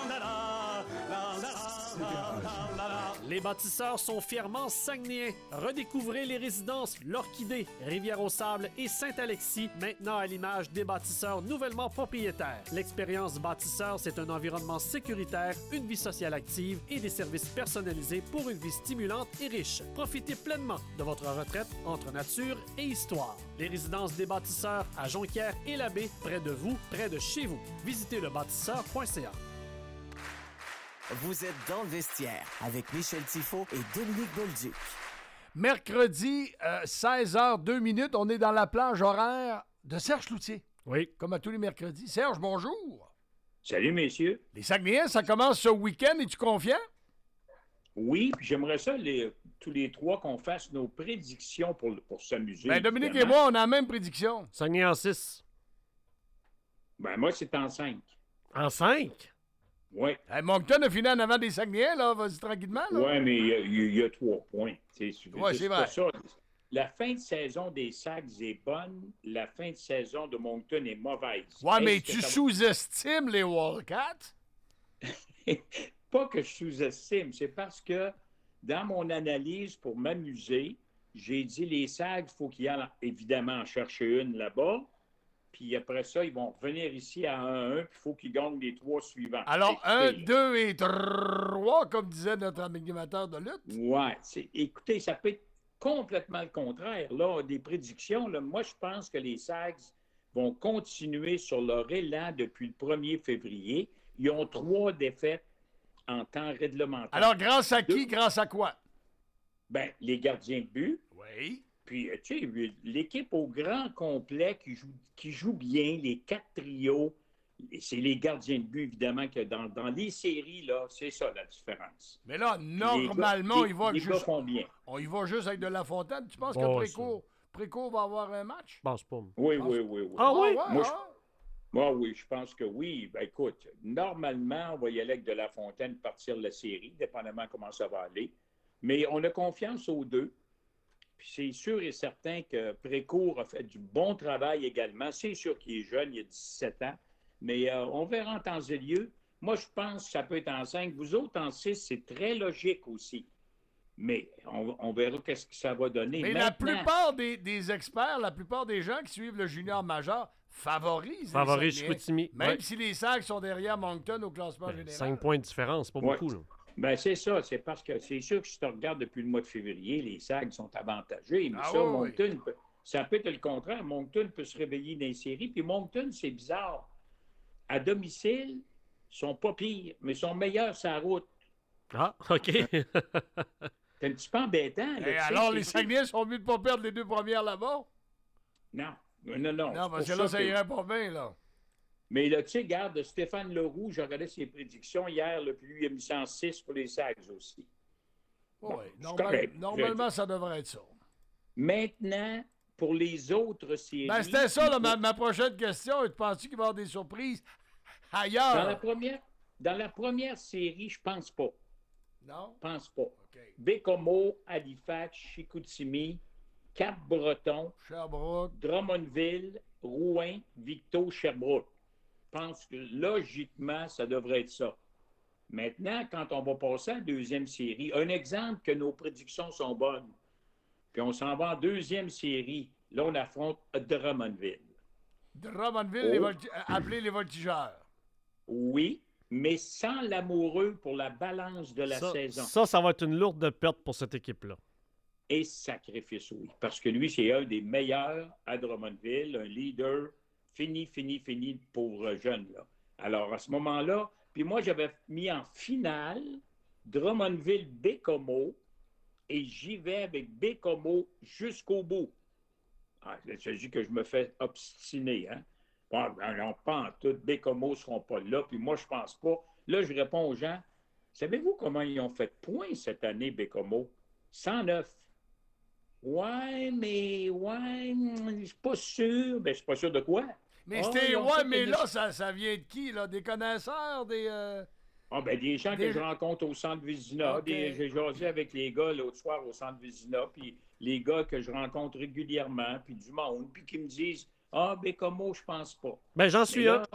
Les bâtisseurs sont fièrement saguenayens. Redécouvrez les résidences L'Orchidée, Rivière-au-Sable et Saint-Alexis, maintenant à l'image des bâtisseurs nouvellement propriétaires. L'expérience bâtisseur, c'est un environnement sécuritaire, une vie sociale active et des services personnalisés pour une vie stimulante et riche. Profitez pleinement de votre retraite entre nature et histoire. Les résidences des bâtisseurs à Jonquière et Labbé, près de vous, près de chez vous. Visitez lebâtisseur.ca. Vous êtes dans le vestiaire avec Michel Tifo et Dominique Bolduc. Mercredi, 16h02, on est dans la plage horaire de Serge Cloutier. Oui. Comme à tous les mercredis. Serge, bonjour. Salut, messieurs. Les Saguenayens, ça commence ce week-end. Es-tu confiant? Oui, puis j'aimerais ça, tous les trois, qu'on fasse nos prédictions pour s'amuser. Ben, Dominique et moi, on a la même prédiction. Saguenay en 6. Ben, moi, c'est en 5. En 5? Oui. Hey, Moncton a fini en avant des Saguenayens, là. Vas-y tranquillement, là. Oui, mais il y a 3 points. Oui, c'est vrai. Ça. La fin de saison des Sags est bonne. La fin de saison de Moncton est mauvaise. Ouais, mais tu sous-estimes les Wildcats? Pas que je sous-estime. C'est parce que, dans mon analyse, pour m'amuser, j'ai dit les Sags, il faut qu'ils aillent évidemment en chercher une là-bas. Puis après ça, ils vont revenir ici à 1-1, puis il faut qu'ils gagnent les 3 suivants. Alors, 1, 2 et 3, comme disait notre animateur de lutte. Ouais. Écoutez, ça peut être complètement le contraire. Là, des prédictions, là, moi, je pense que les Sags vont continuer sur leur élan depuis le 1er février. Ils ont 3 défaites en temps réglementaire. Alors, grâce à qui? Grâce à quoi? Ben, les gardiens de but. Oui. Puis, tu sais, l'équipe au grand complet qui joue bien, les 4 trios, Et c'est les gardiens de but, évidemment, que dans les séries, là, c'est ça la différence. Mais là, normalement, les gars font bien. On y va juste avec de La Fontaine. Tu penses Bon, que Précourt va avoir un match? Je pense pas. Oui. Ah oui? Oui, je pense que oui. Ben, écoute, normalement, on va y aller avec de La Fontaine partir la série, dépendamment comment ça va aller. Mais on a confiance aux deux. Puis c'est sûr et certain que Précourt a fait du bon travail également. C'est sûr qu'il est jeune, il a 17 ans. Mais on verra en temps et lieu. Moi, je pense que ça peut être en 5. Vous autres, en 6, c'est très logique aussi. Mais on verra qu'est-ce que ça va donner. Mais la plupart des experts, la plupart des gens qui suivent le junior majeur favorisent Chicoutimi. Même si les Sags sont derrière Moncton au classement général. 5 points de différence, pas beaucoup. Là. Ben, c'est ça. C'est parce que c'est sûr que si tu regardes depuis le mois de février, les Sags sont avantagés. Mais Moncton, ça peut être le contraire. Moncton peut se réveiller dans les séries. Puis Moncton, c'est bizarre. À domicile, ils sont pas pires, mais ils sont meilleurs sur la route. Ah, OK. C'est un petit peu embêtant. Là, et alors, les Saguenay sont mieux de ne pas perdre les 2 premières là-bas? Non. Non, parce que là, ça irait pas bien, là. Mais là, tu sais, regarde, Stéphane Leroux, j'ai regardé ses prédictions hier, là, puis lui, il a mis 106 pour les Sags aussi. Oui, normalement, ça devrait être ça. Maintenant, pour les autres séries... Ben, c'était ça, là, ma prochaine question. Tu penses-tu qu'il va y avoir des surprises ailleurs? Dans la première série, je pense pas. Non? Je pense pas. Okay. Bécomo, Halifax, Chicoutimi, Cap-Breton, Sherbrooke, Drummondville, Rouen, Victo, Sherbrooke. Je pense que logiquement, ça devrait être ça. Maintenant, quand on va passer à la deuxième série, un exemple que nos prédictions sont bonnes, puis on s'en va en deuxième série, là, on affronte Drummondville. Drummondville, appelé les voltigeurs. Oui, mais sans l'amoureux pour la balance de la saison. Ça va être une lourde perte pour cette équipe-là. Et sacrifice, oui. Parce que lui, c'est un des meilleurs à Drummondville, un leader fini, pauvre jeune. Là. Alors, à ce moment-là, puis moi, j'avais mis en finale Drummondville-Bécomo et j'y vais avec Bécomo jusqu'au bout. Ah, il s'agit que je me fais obstiner, hein? Bon, non, pas en tout. Bécomo ne seront pas là, puis moi, je pense pas. Là, je réponds aux gens, savez-vous comment ils ont fait de points cette année, Bécomo? 109. Ouais, je suis pas sûr. Ben, je suis pas sûr de quoi? Mais mais là, ça vient de qui, là? Des connaisseurs, des... des gens que je rencontre au Centre Vézina. Okay. J'ai jasé avec les gars l'autre soir au Centre Vézina, puis les gars que je rencontre régulièrement, puis du monde, puis qui me disent Bécomo, je pense pas. Ben, j'en suis un.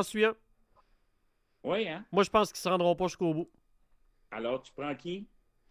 Oui, hein? Moi, je pense qu'ils ne se rendront pas jusqu'au bout. Alors, tu prends qui?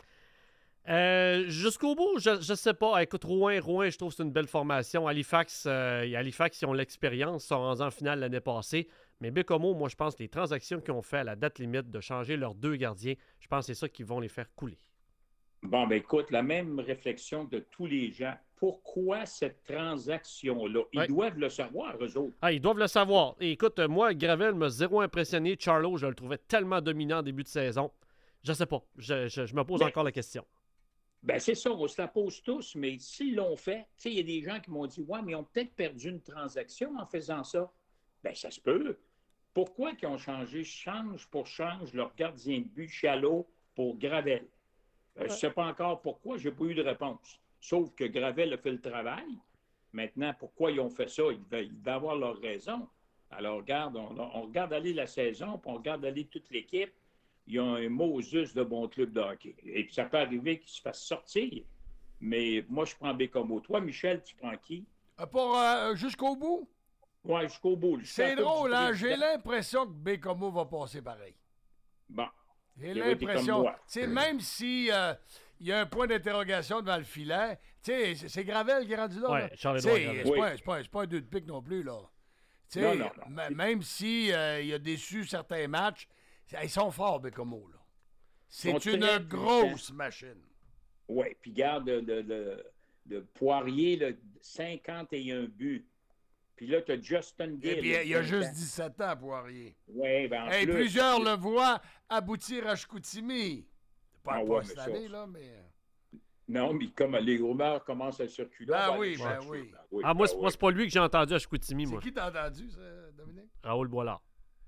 Jusqu'au bout, je sais pas. Écoute, Rouen, je trouve que c'est une belle formation. Halifax, ils ont l'expérience, ils sont rendus en finale l'année passée. Mais Bécomo, moi, je pense que les transactions qu'ils ont fait à la date limite de changer leurs 2 gardiens, je pense que c'est ça qui vont les faire couler. Bon, ben écoute, la même réflexion de tous les gens. Pourquoi cette transaction-là? Ils doivent le savoir, eux autres. Ah, ils doivent le savoir. Et écoute, moi, Gravel m'a zéro impressionné. Charlot, je le trouvais tellement dominant en début de saison. Je sais pas. Je me pose encore la question. Ben c'est ça, on se la pose tous, mais s'ils l'ont fait, tu sais, il y a des gens qui m'ont dit « Ouais, mais ils ont peut-être perdu une transaction en faisant ça. » Ben ça se peut. Pourquoi qu'ils ont changé change leur gardien de but Chalot pour Gravel? Je ne sais pas encore pourquoi, je n'ai pas eu de réponse. Sauf que Gravel a fait le travail. Maintenant, pourquoi ils ont fait ça? Ils devaient avoir leur raison. Alors, regarde, on regarde aller la saison, puis on regarde aller toute l'équipe. Ils ont un Moses de bon club de hockey. Et puis, ça peut arriver qu'ils se fassent sortir. Mais moi, je prends Bécomo. Toi, Michel, tu prends qui? Pour jusqu'au bout? Oui, jusqu'au bout. C'est drôle, hein? J'ai l'impression que Bécomo va passer pareil. Bon. J'ai l'impression. Même si il y a un point d'interrogation devant le filet, c'est Gravel qui est rendu là. Oui, c'est pas un 2 de pique non plus, là. Non. Même si il a déçu certains matchs, ils sont forts, Bécomo, là. C'est une grosse machine. Oui, puis garde de Poirier, là, 51 buts. Puis là, tu as Justin Gill. Et puis, il a juste 17 ans, Poirier. Oui, ben en plus, plusieurs le voient aboutir à Chicoutimi. Pas cette année, là, mais... Non, mais comme les rumeurs commencent à circuler... oui. Moi, c'est pas lui que j'ai entendu à Chicoutimi, moi. C'est qui t'as entendu, ça, Dominique? Raoul Boilard.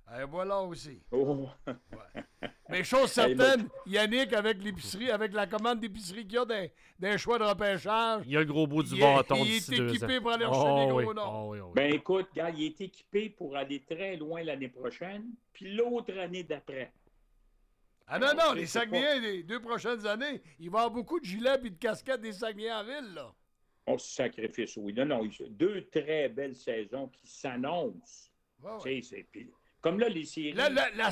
Et voilà aussi. Oh. Mais chose certaine, Yannick, avec l'épicerie, avec la commande d'épicerie qu'il y a d'un choix de repêchage... Il y a le gros bout du bâton Il d'ici est 2 ans. équipé pour aller rechercher des gros noms. Ben écoute, gars, il est équipé pour aller très loin l'année prochaine, puis l'autre année d'après. Ah non, les Saguenayens, les 2 prochaines années, il va y avoir beaucoup de gilets et de casquettes des Saguenayens en ville, là. On se sacrifice, oui. Non, 2 très belles saisons qui s'annoncent. Ouais. Puis, comme là, les séries... La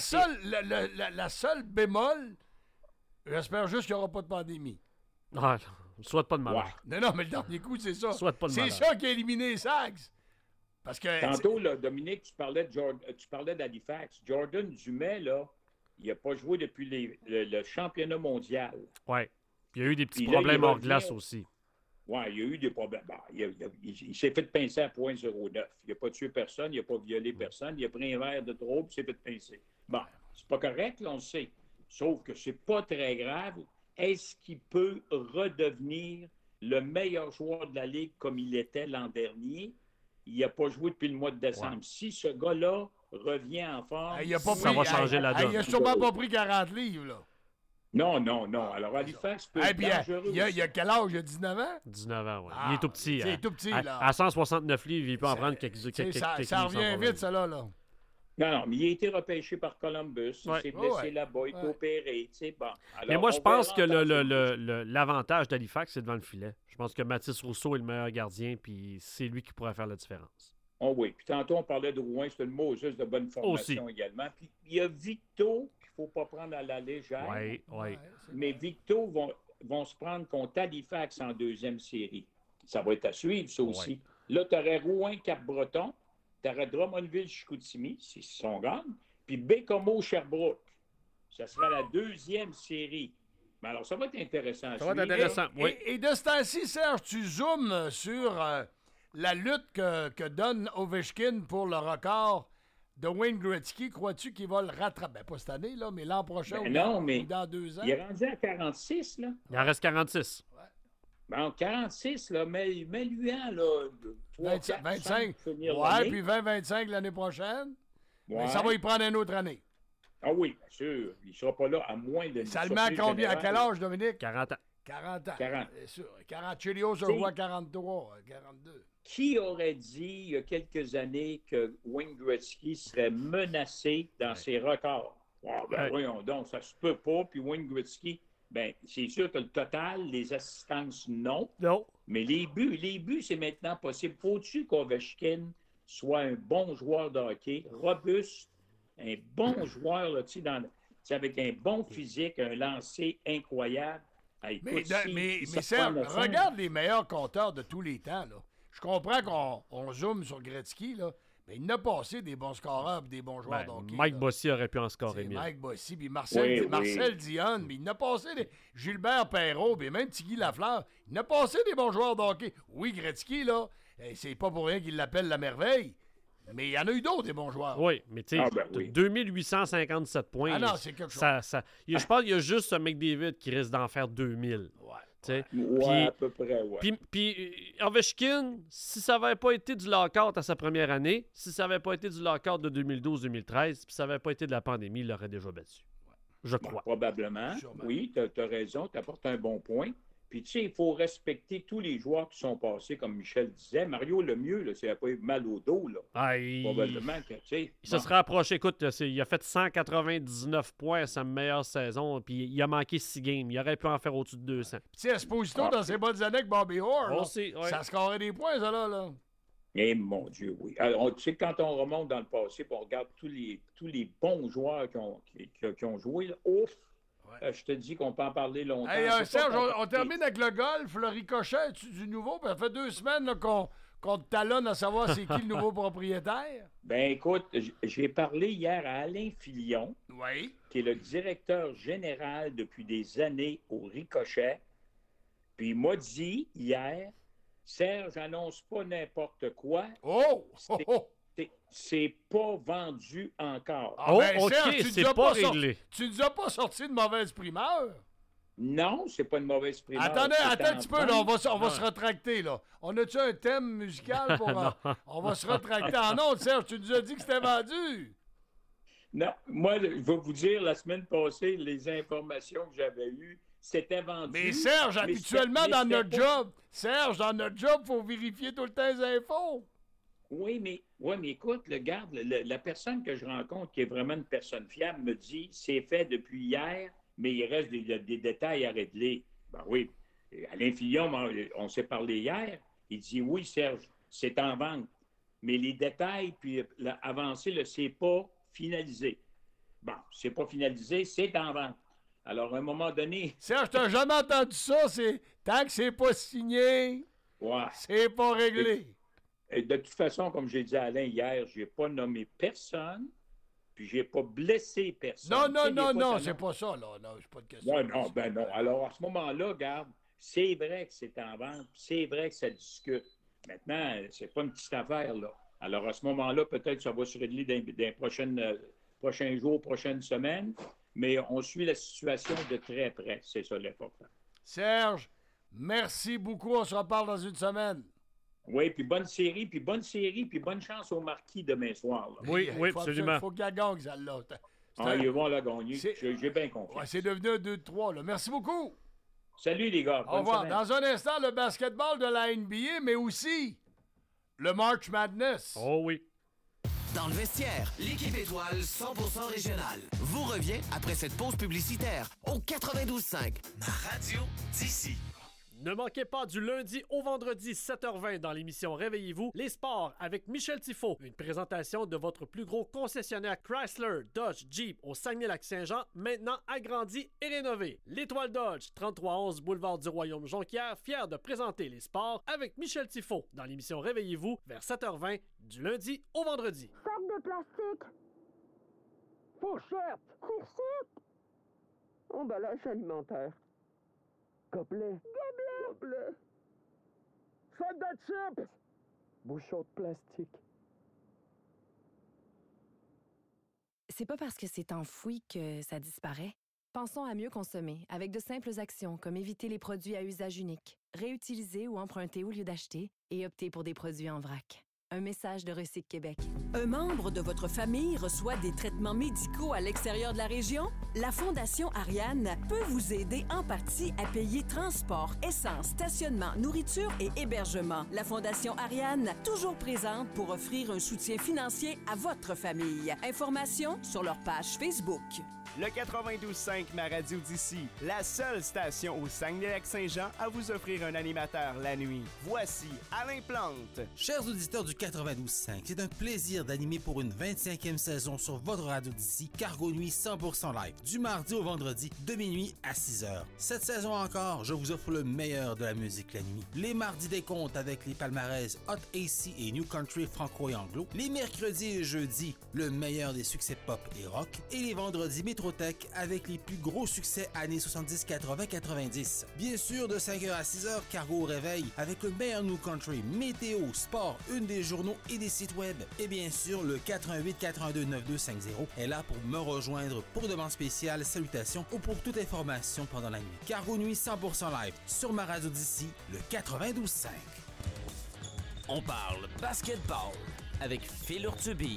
seule bémol, j'espère juste qu'il n'y aura pas de pandémie. Ah, souhaite pas de mal. Non, mais le dernier coup, c'est ça. Souhaite pas de c'est malheur. ça qui a éliminé les Sags. Parce que... Tantôt, là, Dominique, tu parlais d'Halifax. Jordan Dumais, là, il n'a pas joué depuis le championnat mondial. Oui. Il y a eu des petits Puis là, problèmes il hors revient- glace aussi. Oui, il y a eu des problèmes. Bon, il s'est fait pincer à 0.09. Il n'a pas tué personne, il n'a pas violé personne, il a pris un verre de trop, puis il s'est fait pincer. Bon, c'est pas correct, là, on le sait. Sauf que c'est pas très grave. Est-ce qu'il peut redevenir le meilleur joueur de la Ligue comme il était l'an dernier? Il n'a pas joué depuis le mois de décembre. Ouais. Si ce gars-là revient en forme... Ça va changer la donne. Il a sûrement pas pris 40 livres, là. Non. Alors, Halifax peut être Puis, dangereux. il a quel âge? Il a 19 ans? 19 ans, oui. Il est tout petit. c'est hein. tout petit, là. À 169 livres, il peut en prendre quelques Ça revient vite, ça, là. Non, mais il a été repêché par Columbus. Il Ouais. s'est blessé Ouais. là-bas, il est opéré. Tu sais, bon. Alors, Mais moi, je on pense que verra dans l'avantage d'Halifax, c'est devant le filet. Je pense que Mathis Rousseau est le meilleur gardien, puis c'est lui qui pourrait faire la différence. Oh oui. Puis tantôt, on parlait de Rouen, c'est une Moses de bonne formation également. Puis il y a Victo qu'il ne faut pas prendre à la légère. Oui. Mais Victo vont se prendre contre Halifax en deuxième série. Ça va être à suivre, ça aussi. Là, tu aurais Rouen-Cap-Breton, tu aurais Drummondville-Chicoutimi, si son gagne, puis Bécomo-Sherbrooke. Ça sera la deuxième série. Mais alors, ça va être intéressant. Ça va être intéressant, oui. Et de ce temps-ci, Serge, tu zoomes sur la lutte que donne Ovechkin pour le record de Wayne Gretzky. Crois-tu qu'il va le rattraper? Ben, pas cette année, là, mais l'an prochain ou dans 2 ans. Il est rendu à 46, là. Il en reste 46. Bon, 46, là, mets-lui un, là, 3, 4, 25. finir Ouais, l'année. puis 20-25 l'année prochaine. Ouais. Mais ça va y prendre une autre année. Ah oui, bien sûr. Il ne sera pas là à moins de... Ça le met à combien? À quel âge, Dominique? 40 ans. 40 ans. 40. C'est sûr. 40 Chilios se voit 43, 42. Qui aurait dit il y a quelques années que Wayne Gretzky serait menacé dans ses records? Ah, ben voyons donc, ça se peut pas. Puis Wayne Gretzky, ben c'est sûr que le total, les assistances, non. Non. Mais les buts, c'est maintenant possible. Faut-tu qu'Ovechkin soit un bon joueur de hockey, robuste, un bon joueur, là, tu sais, avec un bon physique, un lancer incroyable. Ah, écoute, Mais ça Serge, prend le fond. regarde les meilleurs compteurs de tous les temps. Là. Je comprends qu'on zoome sur Gretzky, là, mais il n'a passé des bons scoreurs et des bons joueurs de hockey. Mike Bossy aurait pu en scorer C'est 1000. Mike Bossy, puis Marcel Dionne, mais il n'a passé Gilbert Perrault, puis même Tigui Lafleur. Il n'a passé des bons joueurs de hockey. Oui, Gretzky, là, c'est pas pour rien qu'il l'appelle la merveille, mais il y en a eu d'autres, des bons joueurs. Oui, mais tu sais, 2857 points. Ah non, c'est quelque chose. Je pense qu'il y a juste McDavid qui risque d'en faire 2000. Ouais, Puis, à peu près, ouais. Puis Ovechkin, si ça n'avait pas été du lockout à sa première année, si ça n'avait pas été du lockout de 2012-2013, puis ça n'avait pas été de la pandémie, il l'aurait déjà battu. Je crois. Probablement. Oui, tu as raison, tu apportes un bon point. Puis, tu sais, il faut respecter tous les joueurs qui sont passés, comme Michel disait. Mario Lemieux, là, s'il n'a pas eu mal au dos, là. Probablement que, tu sais... Il se serait approché. Écoute, il a fait 199 points à sa meilleure saison, puis il a manqué 6 games. Il aurait pu en faire au-dessus de 200. Tu sais, Esposito, dans ses bonnes années avec Bobby Orr, là, Aussi, ouais. ça scorait des points, ça, là. Eh, mon Dieu, oui. Alors, tu sais, quand on remonte dans le passé, puis on regarde tous les bons joueurs qui ont joué, là, ouf! Je te dis qu'on peut en parler longtemps. Hey, Serge, on termine avec le golf. Le ricochet, du nouveau? Puis ça fait 2 semaines là, qu'on te talonne à savoir c'est qui le nouveau propriétaire. Ben écoute, j'ai parlé hier à Alain Filion, qui est le directeur général depuis des années au Ricochet. Puis il m'a dit hier, Serge, annonce pas n'importe quoi. C'est pas vendu encore. Serge, c'est pas réglé. Tu nous as pas sorti de mauvaise primeur? Non, c'est pas une mauvaise primeur. Attends un petit peu, là, on va se retracter, là. On a-tu un thème musical pour... on va se retracter. Ah non, Serge, tu nous as dit que c'était vendu. Non, moi, je vais vous dire, la semaine passée, les informations que j'avais eues, c'était vendu. Mais Serge, habituellement, dans notre job, il faut vérifier tout le temps les infos. Oui, mais écoute, regarde, la personne que je rencontre, qui est vraiment une personne fiable, me dit, c'est fait depuis hier, mais il reste des détails à régler. Ben oui. Alain Fillon, on s'est parlé hier. Il dit, oui, Serge, c'est en vente. Mais les détails, puis l'avancée, c'est pas finalisé. Bon, c'est pas finalisé, c'est en vente. Alors, à un moment donné... Serge, t'as jamais entendu ça? Tant que c'est pas signé, c'est pas réglé. Et de toute façon, comme j'ai dit à Alain hier, j'ai pas nommé personne, puis j'ai pas blessé personne. Non, c'est pas ça, là. Non, c'est pas de question. Non. Alors, à ce moment-là, regarde, c'est vrai que c'est en vente, c'est vrai que ça discute. Maintenant, c'est pas une petite affaire, là. Alors, à ce moment-là, peut-être que ça va se régler dans les prochains jours, prochaines semaines, mais on suit la situation de très près. C'est ça l'important. Serge, merci beaucoup. On se reparle dans une semaine. Oui, puis bonne série, puis bonne chance au Marquis demain soir. Là. Oui, absolument. Il faut qu'elle gagne, celle-là. Ils vont la gagner. J'ai bien confiance. Ouais, c'est devenu un 2-3. Là. Merci beaucoup. Salut, les gars. Au revoir. Dans un instant, le basketball de la NBA, mais aussi le March Madness. Oh oui. Dans le vestiaire, l'équipe étoile 100% régionale vous revient après cette pause publicitaire au 92.5, ma radio d'ici. Ne manquez pas du lundi au vendredi 7h20 dans l'émission Réveillez-vous, les sports avec Michel Tifo. Une présentation de votre plus gros concessionnaire Chrysler, Dodge, Jeep au Saguenay-Lac-Saint-Jean, maintenant agrandi et rénové. L'Étoile Dodge, 3311 boulevard du Royaume-Jonquière, fier de présenter les sports avec Michel Tifo dans l'émission Réveillez-vous vers 7h20 du lundi au vendredi. Sac de plastique. Fourchette. Fourchette. Emballage alimentaire. Gobelet. Gobelet. Sac de chips. Bouchon de plastique. C'est pas parce que c'est enfoui que ça disparaît. Pensons à mieux consommer avec de simples actions comme éviter les produits à usage unique, réutiliser ou emprunter au lieu d'acheter et opter pour des produits en vrac. Un message de Recyc Québec. Un membre de votre famille reçoit des traitements médicaux à l'extérieur de la région? La Fondation Ariane peut vous aider en partie à payer transport, essence, stationnement, nourriture et hébergement. La Fondation Ariane, toujours présente pour offrir un soutien financier à votre famille. Informations sur leur page Facebook. Le 92.5, ma radio d'ici, la seule station au Saguenay-Lac-Saint-Jean à vous offrir un animateur la nuit. Voici Alain Plante. Chers auditeurs du 92.5, c'est un plaisir d'animer pour une 25e saison sur votre radio d'ici, Cargo Nuit 100% live, du mardi au vendredi, de minuit à 6h. Cette saison encore, je vous offre le meilleur de la musique la nuit. Les mardis des comptes avec les palmarès Hot AC et New Country franco et anglo. Les mercredis et jeudis, le meilleur des succès pop et rock. Et les vendredis, Métrotech avec les plus gros succès années 70, 80, 90. Bien sûr, de 5h à 6h, Cargo au réveil avec le meilleur New Country, météo, sport, une des journaux et des sites web. Et bien sûr, le 88 82 9250 est là pour me rejoindre pour demande spéciale, salutations ou pour toute information pendant la nuit. Cargo Nuit 100% live sur ma radio d'ici, le 92.5. On parle basketball avec Phil Urtubise.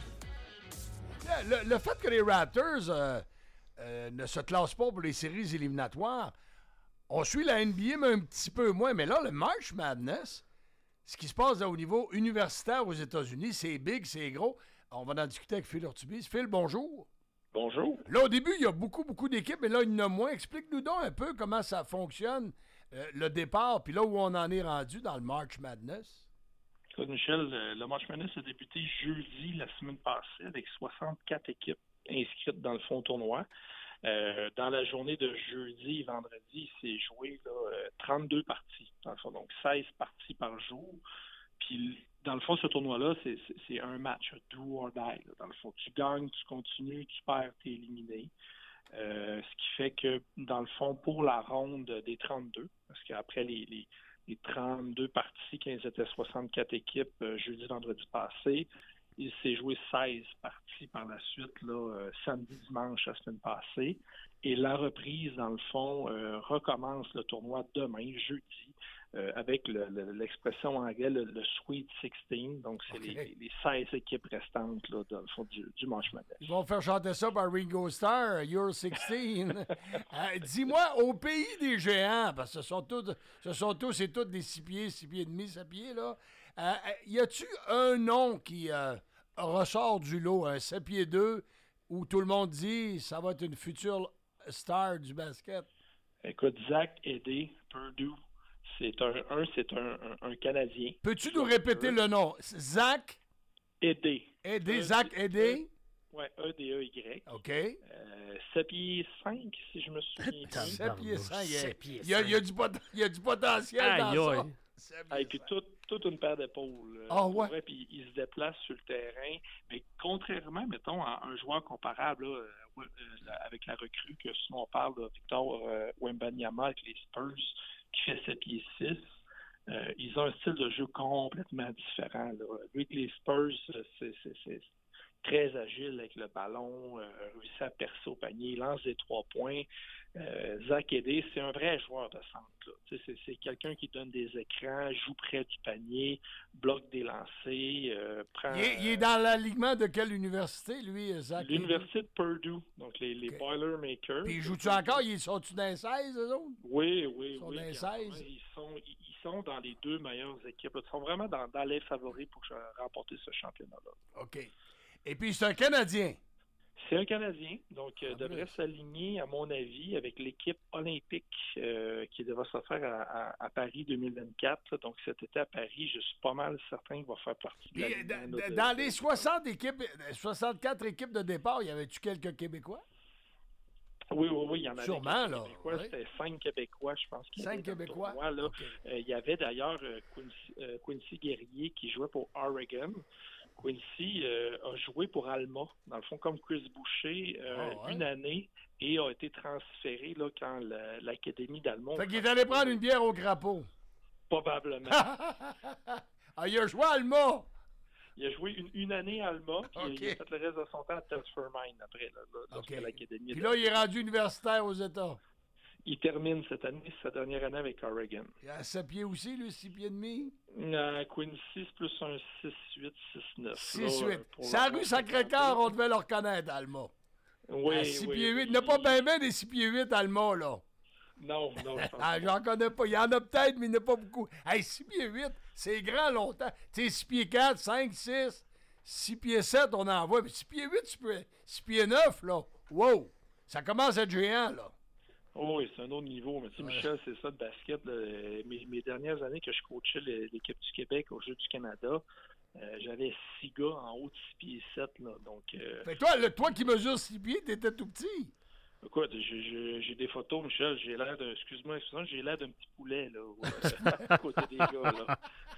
Le fait que les Raptors ne se classent pas pour les séries éliminatoires, on suit la NBA, mais un petit peu moins. Mais là, le March Madness, ce qui se passe au niveau universitaire aux États-Unis, c'est big, c'est gros. On va en discuter avec Phil Urtubise. Phil, bonjour. Bonjour. Là, au début, il y a beaucoup d'équipes, mais là, il y en a moins. Explique-nous donc un peu comment ça fonctionne, le départ, puis là où on en est rendu dans le March Madness. Écoute, Michel, le March Madness a débuté jeudi la semaine passée avec 64 équipes inscrites dans le fond tournoi. Dans la journée de jeudi et vendredi, il s'est joué 32 parties, dans le fond, donc 16 parties par jour. Puis, dans le fond, ce tournoi-là, c'est un match, do or die. Là. Dans le fond, tu gagnes, tu continues, tu perds, tu es éliminé. Ce qui fait que, dans le fond, pour la ronde des 32, parce qu'après les 32 parties, quand ils étaient 64 équipes jeudi, vendredi passé, il s'est joué 16 parties par la suite, là, samedi, dimanche, la semaine passée. Et la reprise, dans le fond, recommence le tournoi demain, jeudi, avec l'expression anglaise, le Sweet 16. Donc, c'est les 16 équipes restantes là, dans le fond du March Madness. Ils vont faire chanter ça par Ringo Starr, You're 16. Dis-moi, au pays des géants, parce que ce sont tous et toutes des 6 pieds, 6 pieds et demi, 7 pieds, là. Y a-tu un nom qui ressort du lot, un 7 pieds 2, où tout le monde dit ça va être une future star du basket? Écoute, Zach Edey, Purdue, c'est un Canadien. Peux-tu nous répéter le nom? Zach Edey. Zach Edey? Oui, E-D-E-Y. OK. 7 pieds 5, si je me souviens. 7 pieds 5. Il y a du potentiel dans ça. Avec toute une paire d'épaules. Ouais. Puis il se déplace sur le terrain. Mais contrairement, mettons, à un joueur comparable là, avec la recrue, que sinon on parle de Victor Wembanyama avec les Spurs, qui fait 7 pieds 6, ils ont un style de jeu complètement différent. Là. Lui, avec les Spurs, c'est très agile avec le ballon, réussit à percer au panier, lance des 3 points. Zach Edey, c'est un vrai joueur de centre. Là. C'est quelqu'un qui donne des écrans, joue près du panier, bloque des lancers, prend... Il est dans l'alignement de quelle université, lui, Zach? L'université de Purdue, donc les Boilermakers. Puis ils jouent-tu encore? Ils sont-tu dans les 16, eux autres? Oui. Ils sont dans les 16? Ils sont dans les 2 meilleures équipes. Ils sont vraiment dans les favoris pour remporter ce championnat-là. OK. Et puis, c'est un Canadien. C'est un Canadien, donc devrait s'aligner, à mon avis, avec l'équipe olympique qui devra se faire à Paris 2024. Donc, cet été à Paris, je suis pas mal certain qu'il va faire partie de la Dans les 64 équipes de départ, y avait-tu quelques Québécois? Oui, il y en avait. Sûrement, là. Québécois, c'était 5 Québécois, je pense. 5 Québécois? Là. Il y avait d'ailleurs Quincy Guerrier qui jouait pour Oregon. Quincy a joué pour Alma, dans le fond, comme Chris Boucher, une année, et a été transféré là, quand l'Académie d'Alma... Fait qu'il est allé prendre une bière au crapaud. Probablement. Il a joué à Alma! Il a joué une année à Alma, puis il a fait le reste de son temps à Telfair Mine après, lorsque l'Académie... Puis là, il est rendu universitaire aux États. Il termine cette année, sa dernière année avec Oregon. Il a 7 pieds aussi, lui, 6 pieds et demi? Quincy, c'est plus un 6-8, 6-9. 6-8. C'est la rue Sacré-Cœur, on devait le reconnaître, Alma. Oui, 6 pieds 8. Il n'y en a pas bien des 6 pieds 8, Alma, là. Non, je pense pas. J'en connais pas. Il y en a peut-être, mais il n'y en a pas beaucoup. 6 pieds 8, c'est grand longtemps. Tu sais, 6 pieds 4, 5, 6, 6 pieds 7, on en voit. Mais 6 pieds 8, 6 pieds 9, là. Wow! Ça commence à être géant, là. Oh, oui, c'est un autre niveau. Mais tu sais, Michel, c'est ça de basket. Là. Mes dernières années que je coachais l'équipe du Québec au Jeux du Canada, j'avais 6 gars en haut de 6 pieds 7. Là, donc, fait toi qui mesures 6 pieds, t'étais tout petit. Écoute, j'ai des photos, Michel. J'ai l'air d'un... Excuse-moi, j'ai l'air d'un petit poulet là, à côté des gars. Là.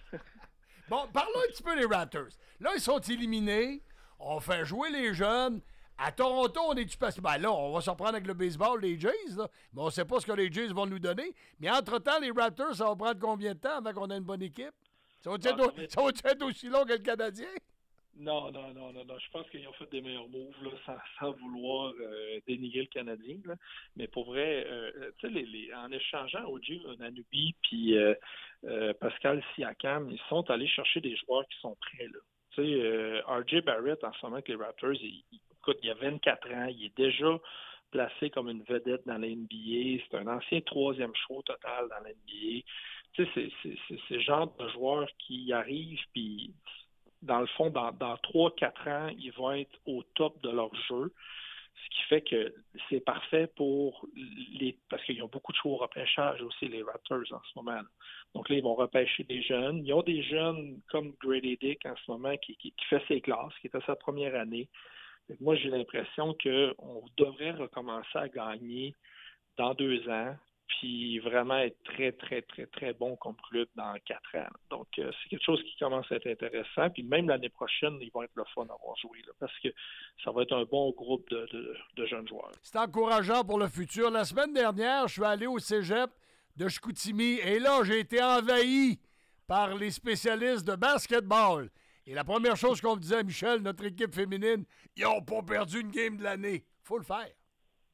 Bon, parlons un petit peu des Raptors. Là, ils sont éliminés. On fait jouer les jeunes. À Toronto, on est-tu passé? Ben là, on va s'en prendre avec le baseball, les Jays, là. Mais on ne sait pas ce que les Jays vont nous donner. Mais entre-temps, les Raptors, ça va prendre combien de temps avant qu'on ait une bonne équipe? Ça va-tu être aussi long que le Canadien? Non. Je pense qu'ils ont fait des meilleurs moves, là, sans vouloir dénigrer le Canadien. Là. Mais pour vrai, tu sais, en échangeant OG Anunoby puis Pascal Siakam, ils sont allés chercher des joueurs qui sont prêts, là. Tu sais, RJ Barrett, en ce moment, avec les Raptors, il a 24 ans, il est déjà placé comme une vedette dans la NBA. C'est un ancien 3e choix total dans la NBA. Tu sais, c'est le genre de joueur qui arrive, puis dans le fond, dans 3-4 ans, ils vont être au top de leur jeu. Ce qui fait que c'est parfait pour parce qu'ils ont beaucoup de choix au repêchage aussi, les Raptors, en ce moment. Là. Donc là, ils vont repêcher des jeunes. Ils ont des jeunes comme Grady Dick, en ce moment, qui fait ses classes, qui est à sa première année. Moi, j'ai l'impression qu'on devrait recommencer à gagner dans 2 ans, puis vraiment être très, très, très, très bon comme club dans 4 ans. Donc, c'est quelque chose qui commence à être intéressant. Puis même l'année prochaine, ils vont être le fun d'avoir joué, là, parce que ça va être un bon groupe de jeunes joueurs. C'est encourageant pour le futur. La semaine dernière, je suis allé au cégep de Chicoutimi, et là, j'ai été envahi par les spécialistes de basketball. Et la première chose qu'on me disait, Michel, notre équipe féminine, ils n'ont pas perdu une game de l'année. Faut le faire.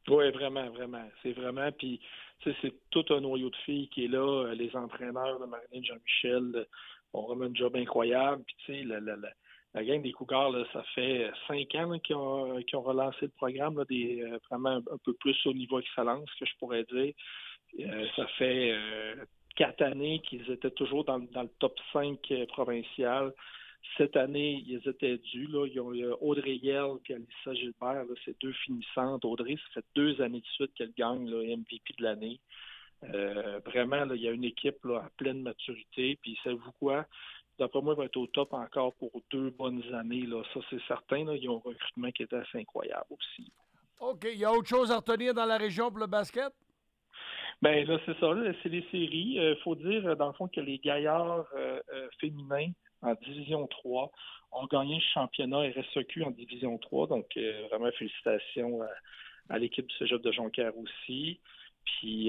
Oui, vraiment, vraiment. C'est vraiment, puis c'est tout un noyau de filles qui est là. Les entraîneurs de Marilyn Jean-Michel ont vraiment un job incroyable. Puis tu sais, la gang des Cougars, là, ça fait 5 ans là, qu'ils ont relancé le programme, là, vraiment un peu plus au niveau excellence, que je pourrais dire. Ça fait 4 années qu'ils étaient toujours dans le top 5 provincial. Cette année, ils étaient dus. Là. Ils ont Audrey Yell et Alissa Gilbert, là, c'est 2 finissantes. Audrey, ça fait 2 années de suite qu'elle gagne là, MVP de l'année. Vraiment, là, il y a une équipe là, à pleine maturité. Puis, savez-vous quoi? D'après moi, il va être au top encore pour 2 bonnes années. Là. Ça, c'est certain. Là. Ils ont un recrutement qui est assez incroyable aussi. OK. Il y a autre chose à retenir dans la région pour le basket? Bien, là, c'est ça. Là, c'est les séries. Il faut dire, dans le fond, que les gaillards féminins en Division 3 ont gagné le championnat RSEQ en Division 3. Donc, vraiment, félicitations à l'équipe du Cégep de Jonquière aussi. Puis,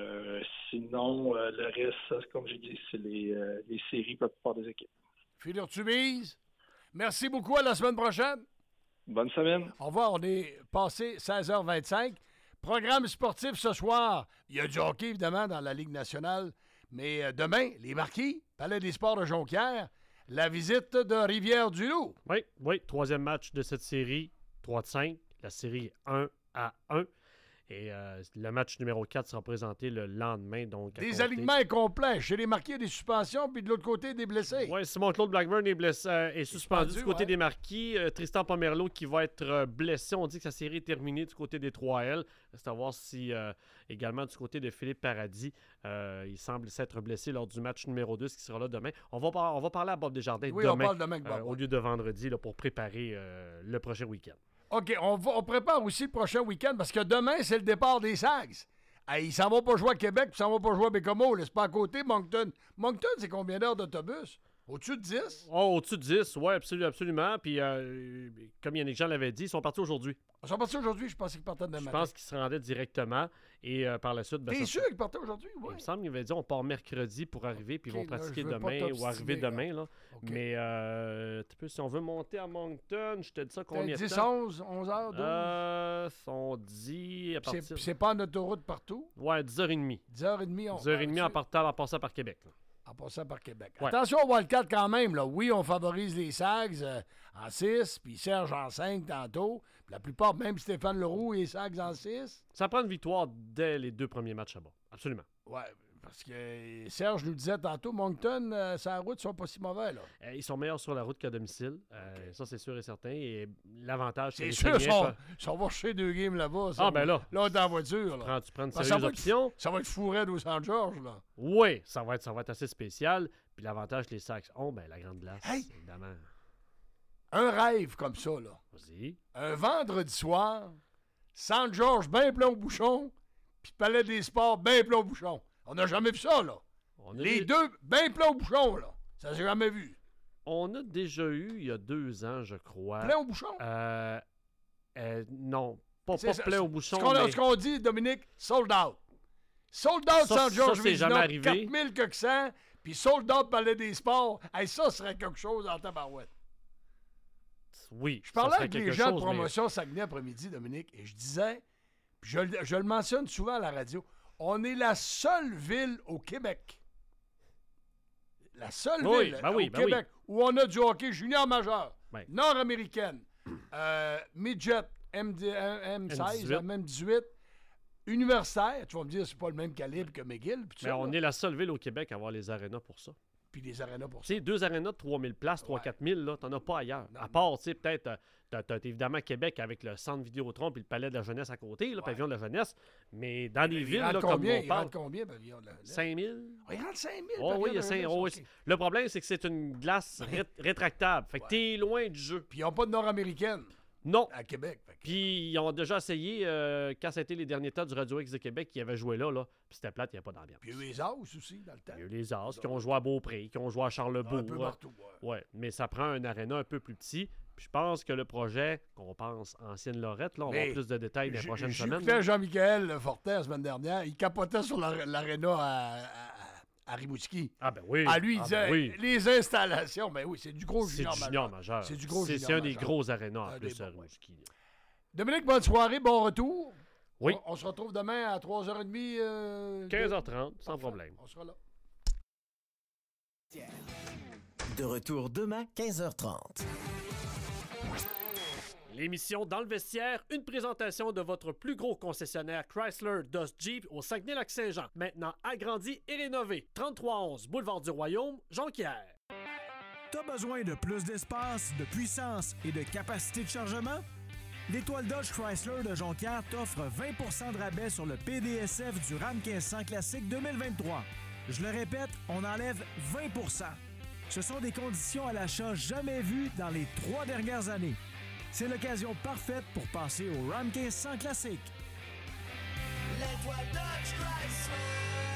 sinon, le reste, comme j'ai dit, c'est les séries pour la plupart des équipes. Philippe Tubize, merci beaucoup. À la semaine prochaine. Bonne semaine. Au revoir. On est passé 16h25. Programme sportif ce soir. Il y a du hockey, évidemment, dans la Ligue nationale. Mais demain, les Marquis, Palais des sports de Jonquière, la visite de Rivière-du-Loup. Oui, 3e match de cette série, 3-5. La série 1-1. Et le match numéro 4 sera présenté le lendemain. Donc, des alignements incomplets. Chez les Marquis, il y a des suspensions, puis de l'autre côté, des blessés. Oui, Simon-Claude Blackburn est suspendu du côté des Marquis. Tristan Pomerleau qui va être blessé. On dit que sa série est terminée du côté des 3L. Reste à voir si, également du côté de Philippe Paradis, il semble s'être blessé lors du match numéro 2, ce qui sera là demain. On va parler à Bob Desjardins demain, on parle demain avec Bob, au lieu de vendredi, là, pour préparer le prochain week-end. OK, on prépare aussi le prochain week-end parce que demain, c'est le départ des Sags. Ils s'en vont pas jouer à Québec puis ils s'en vont pas jouer à Bécomo. C'est pas à côté, Moncton. Moncton, c'est combien d'heures d'autobus? Au-dessus de 10? Oh, au-dessus de 10, oui, absolument. Puis, comme Yannick Jean l'avait dit, ils sont partis aujourd'hui. Ils sont partis aujourd'hui? Je pensais qu'ils partaient demain matin. Je pense qu'ils se rendaient directement. Et par la suite... T'es sûr qu'ils partaient aujourd'hui? Oui. Il me semble qu'il avait dit on part mercredi pour arriver, puis ils vont pratiquer demain ou arriver demain. Là. Okay. Mais si on veut monter à Moncton, je te dis ça combien de 10, temps? 11 heures, 12? On dit à partir... C'est pas en autoroute partout? Ouais, 10h30. 10h30. 10h30 en passant par Québec. Là. En passant par Québec. Ouais. Attention au Wildcat quand même. Là. Oui, on favorise les Sags en 6, puis Serge en 5 tantôt. Puis la plupart, même Stéphane Leroux et Sags en 6. Ça prend une victoire dès les 2 premiers matchs là-bas. Absolument. Oui, parce que Serge nous disait tantôt, Moncton, sa route, ils sont pas si mauvais. Là. Ils sont meilleurs sur la route qu'à domicile. Okay. Ça, c'est sûr et certain. Et l'avantage, c'est sûr, si on va chercher 2 games là-bas. Ça, là, on est en voiture. Là. Tu prends une sérieuse option. Ça va être fourré au Saint-Georges. Là. Oui, ça va être assez spécial. Puis l'avantage que les Sacs ont, la grande glace, évidemment. Un rêve comme ça, là. Vas-y. Un vendredi soir, Saint-Georges bien plein au bouchon, puis Palais des Sports bien plein au bouchon. On n'a jamais vu ça, là. Les deux bien plein au bouchon, là. Ça s'est jamais vu. On a déjà eu, il y a 2 ans, je crois... Plein au bouchon? Non, pas plein au bouchon, Ce qu'on dit, Dominique, sold out. Sold out Saint-Georges Vézina, 4000 que 100, puis sold out Palais des Sports. Ça serait quelque chose en tabarouette. Oui, je parlais avec les gens de promotion Saguenay après-midi, Dominique, et je disais, puis je le mentionne souvent à la radio, on est la seule ville au Québec, la seule ville au Québec où on a du hockey junior majeur, nord-américaine, midget, M16, même 18, universitaire, tu vas me dire, c'est pas le même calibre que McGill. Mais on est la seule ville au Québec à avoir les arénas pour ça. Puis les arénas pour ça. Tu sais, 2 arénas de 3000 places, 3-4 000, là, t'en as pas ailleurs. À part, tu sais, peut-être, t'as évidemment Québec avec le centre Vidéotron puis le palais de la jeunesse à côté, le pavillon de la jeunesse. Mais dans des villes, là, comme on parle... Il rentre combien, pavillon de la jeunesse? 5 000. Il rentre 5 000, oh, oui, il y a 5 000. Okay. Le problème, c'est que c'est une glace rétractable. Fait que t'es loin du jeu. Puis ils n'ont pas de nord-américaine. Non. À Québec. Puis ils ont déjà essayé, quand ça a été les derniers temps du Radio X de Québec, qui avait joué là, puis c'était plate, il n'y a pas d'ambiance. Puis il y a eu les As aussi, dans le temps. Il y a eu les As qui ont joué à Beaupré, qui ont joué à Charlebourg. Un peu partout, ouais. Mais ça prend un aréna un peu plus petit. Puis je pense que le projet, qu'on pense Ancienne Lorette, là, on va avoir plus de détails dans les prochaines semaines. J'écoutais Jean-Michel Fortin la semaine dernière, il capotait sur l'aréna à Rimouski. Ah ben oui. À lui, il disait, les installations, ben oui, c'est du gros junior majeur. C'est un des gros arénas en plus à Rimouski. Dominique, bonne soirée, bon retour. Oui. On se retrouve demain à 3h30. 15h30, sans problème. On sera là. De retour demain, 15h30. L'émission Dans le vestiaire, une présentation de votre plus gros concessionnaire Chrysler, Dodge, Jeep au Saguenay-Lac-Saint-Jean. Maintenant agrandi et rénové. 3311 Boulevard du Royaume, Jonquière. T'as besoin de plus d'espace, de puissance et de capacité de chargement? L'Étoile Dodge Chrysler de Jonquière t'offre 20 de rabais sur le PDSF du Ram 1500 Classique 2023. Je le répète, on enlève 20 Ce sont des conditions à l'achat jamais vues dans les 3 dernières années. C'est l'occasion parfaite pour passer au Ram 1500 Classique. L'Étoile Dodge Chrysler.